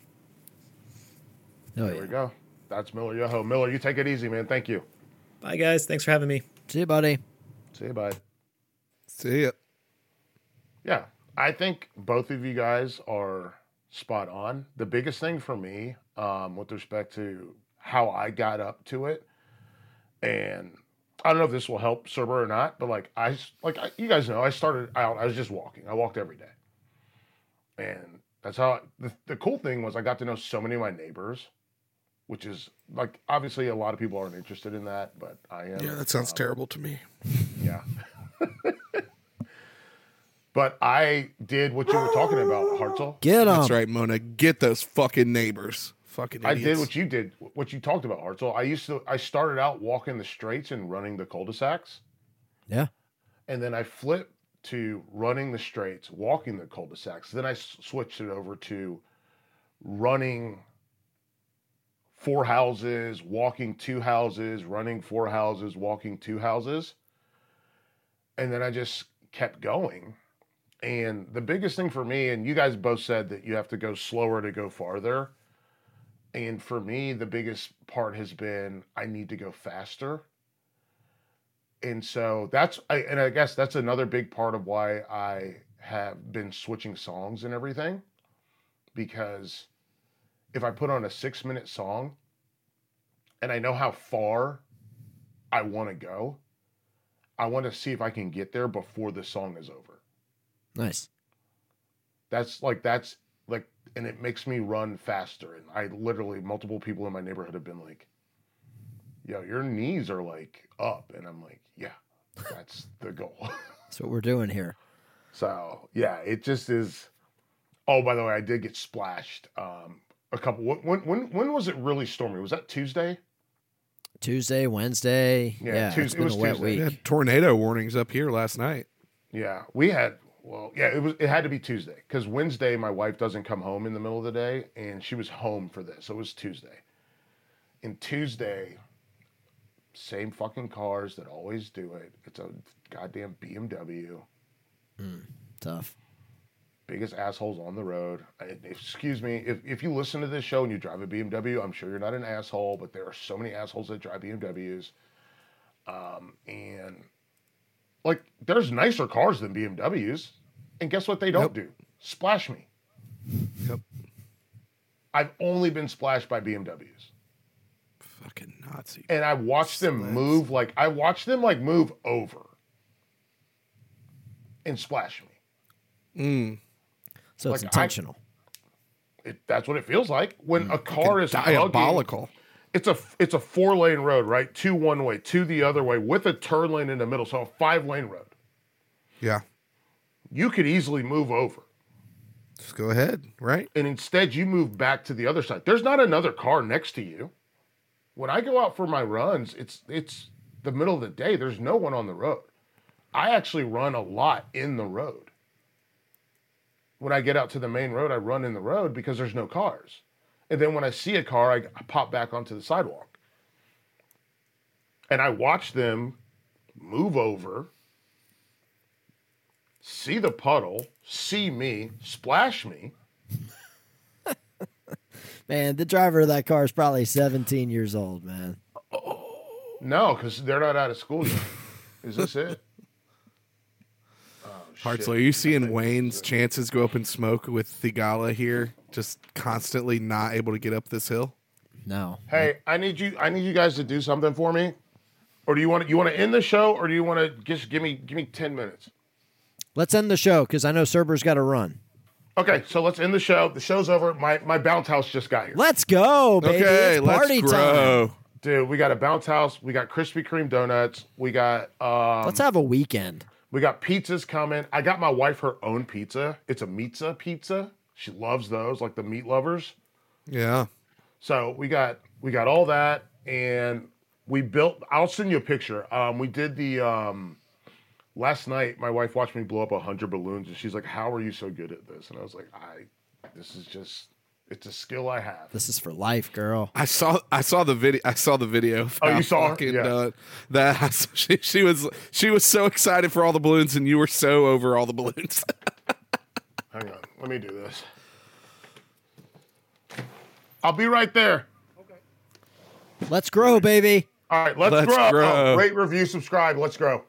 Oh, there yeah. we go. That's Miller Yoho. Miller, you take it easy, man. Thank you. Bye, guys. Thanks for having me. See you, buddy. See you, bud. See ya. Yeah, I think both of you guys are spot on. The biggest thing for me, um, with respect to how I got up to it, and I don't know if this will help Cerber or not, but like I, like I, you guys know, I started out. I was just walking. I walked every day, and that's how. The, the cool thing was I got to know so many of my neighbors, which is like obviously a lot of people aren't interested in that, but I am. Yeah, that sounds um, terrible to me. Yeah. But I did what you were talking about, Hartzell. Get 'em. That's right, Mona. Get those fucking neighbors. Fucking I idiots. did what you did, what you talked about, Hartzell. I used to, I started out walking the straights and running the cul-de-sacs. Yeah. And then I flipped to running the straights, walking the cul-de-sacs. Then I s- switched it over to running four houses, walking two houses, running four houses, walking two houses. And then I just kept going. And the biggest thing for me, and you guys both said that you have to go slower to go farther. And for me, the biggest part has been I need to go faster. And so that's, I, and I guess that's another big part of why I have been switching songs and everything. Because if I put on a six minute song and I know how far I want to go, I want to see if I can get there before the song is over. Nice. That's like, that's like, and it makes me run faster. And I literally, multiple people in my neighborhood have been like, yo, your knees are like up. And I'm like, yeah, that's the goal. That's what we're doing here. So yeah, it just is. Oh, by the way, I did get splashed. Um, a couple, when, when, when was it really stormy? Was that Tuesday? Tuesday, Wednesday. Yeah, Yeah, Tuesday- it's it been was a wet Tuesday. week. We had tornado warnings up here last night. Yeah, we had, well, yeah, it was, it had to be Tuesday because Wednesday my wife doesn't come home in the middle of the day and she was home for this. So it was Tuesday. And Tuesday, same fucking cars that always do it. It's a goddamn B M W. Mm, tough. Biggest assholes on the road. I, excuse me, if, if you listen to this show and you drive a B M W, I'm sure you're not an asshole, but there are so many assholes that drive B M Ws. Um, and like, there's nicer cars than B M Ws. And guess what they don't Yep. do? Splash me. Yep. I've only been splashed by B M Ws. Fucking Nazi. And I watched them Sluts. move, like, I watched them, like, move over and splash me. Mm. So it's Like, I- intentional. It, that's what it feels like when a car is diabolical. hugging. It's a it's a four lane road, right? Two one way, two the other way, with a turn lane in the middle. So a five lane road. Yeah. You could easily move over. Just go ahead, right? And instead you move back to the other side. There's not another car next to you. When I go out for my runs, it's it's the middle of the day. There's no one on the road. I actually run a lot in the road. When I get out to the main road, I run in the road because there's no cars. And then when I see a car, I, I pop back onto the sidewalk. And I watch them move over, see the puddle, see me, splash me. Man, the driver of that car is probably seventeen years old, man. No, because they're not out of school yet. Is this it? Hartzell, are you seeing Wayne's chances go up in smoke with Thigala here? Just constantly not able to get up this hill? No. Hey, I need you. I need you guys to do something for me. Or do you want to, you want to end the show, or do you want to just give me give me ten minutes? Let's end the show because I know Cerber's got to run. Okay, so let's end the show. The show's over. My my bounce house just got here. Let's go, baby. Okay, it's let's party grow. time. Dude, we got a bounce house. We got Krispy Kreme donuts. We got um, Let's have a weekend. we got pizzas coming. I got my wife her own pizza. It's a Mitza pizza. She loves those, like the meat lovers. Yeah. So we got we got all that, and we built. I'll send you a picture. Um, we did the um, last night. My wife watched me blow up a hundred balloons, and she's like, "How are you so good at this?" And I was like, "I, this is just, it's a skill I have." This is for life, girl. I saw I saw the video I saw the video. of Oh, how you saw her? fucking, Yeah. uh, that she, she was she was so excited for all the balloons, and you were so over all the balloons. Hang on, let me do this. I'll be right there. Let's grow, baby. All right, let's, Let's grow. grow. Oh, rate, review, subscribe. Let's grow.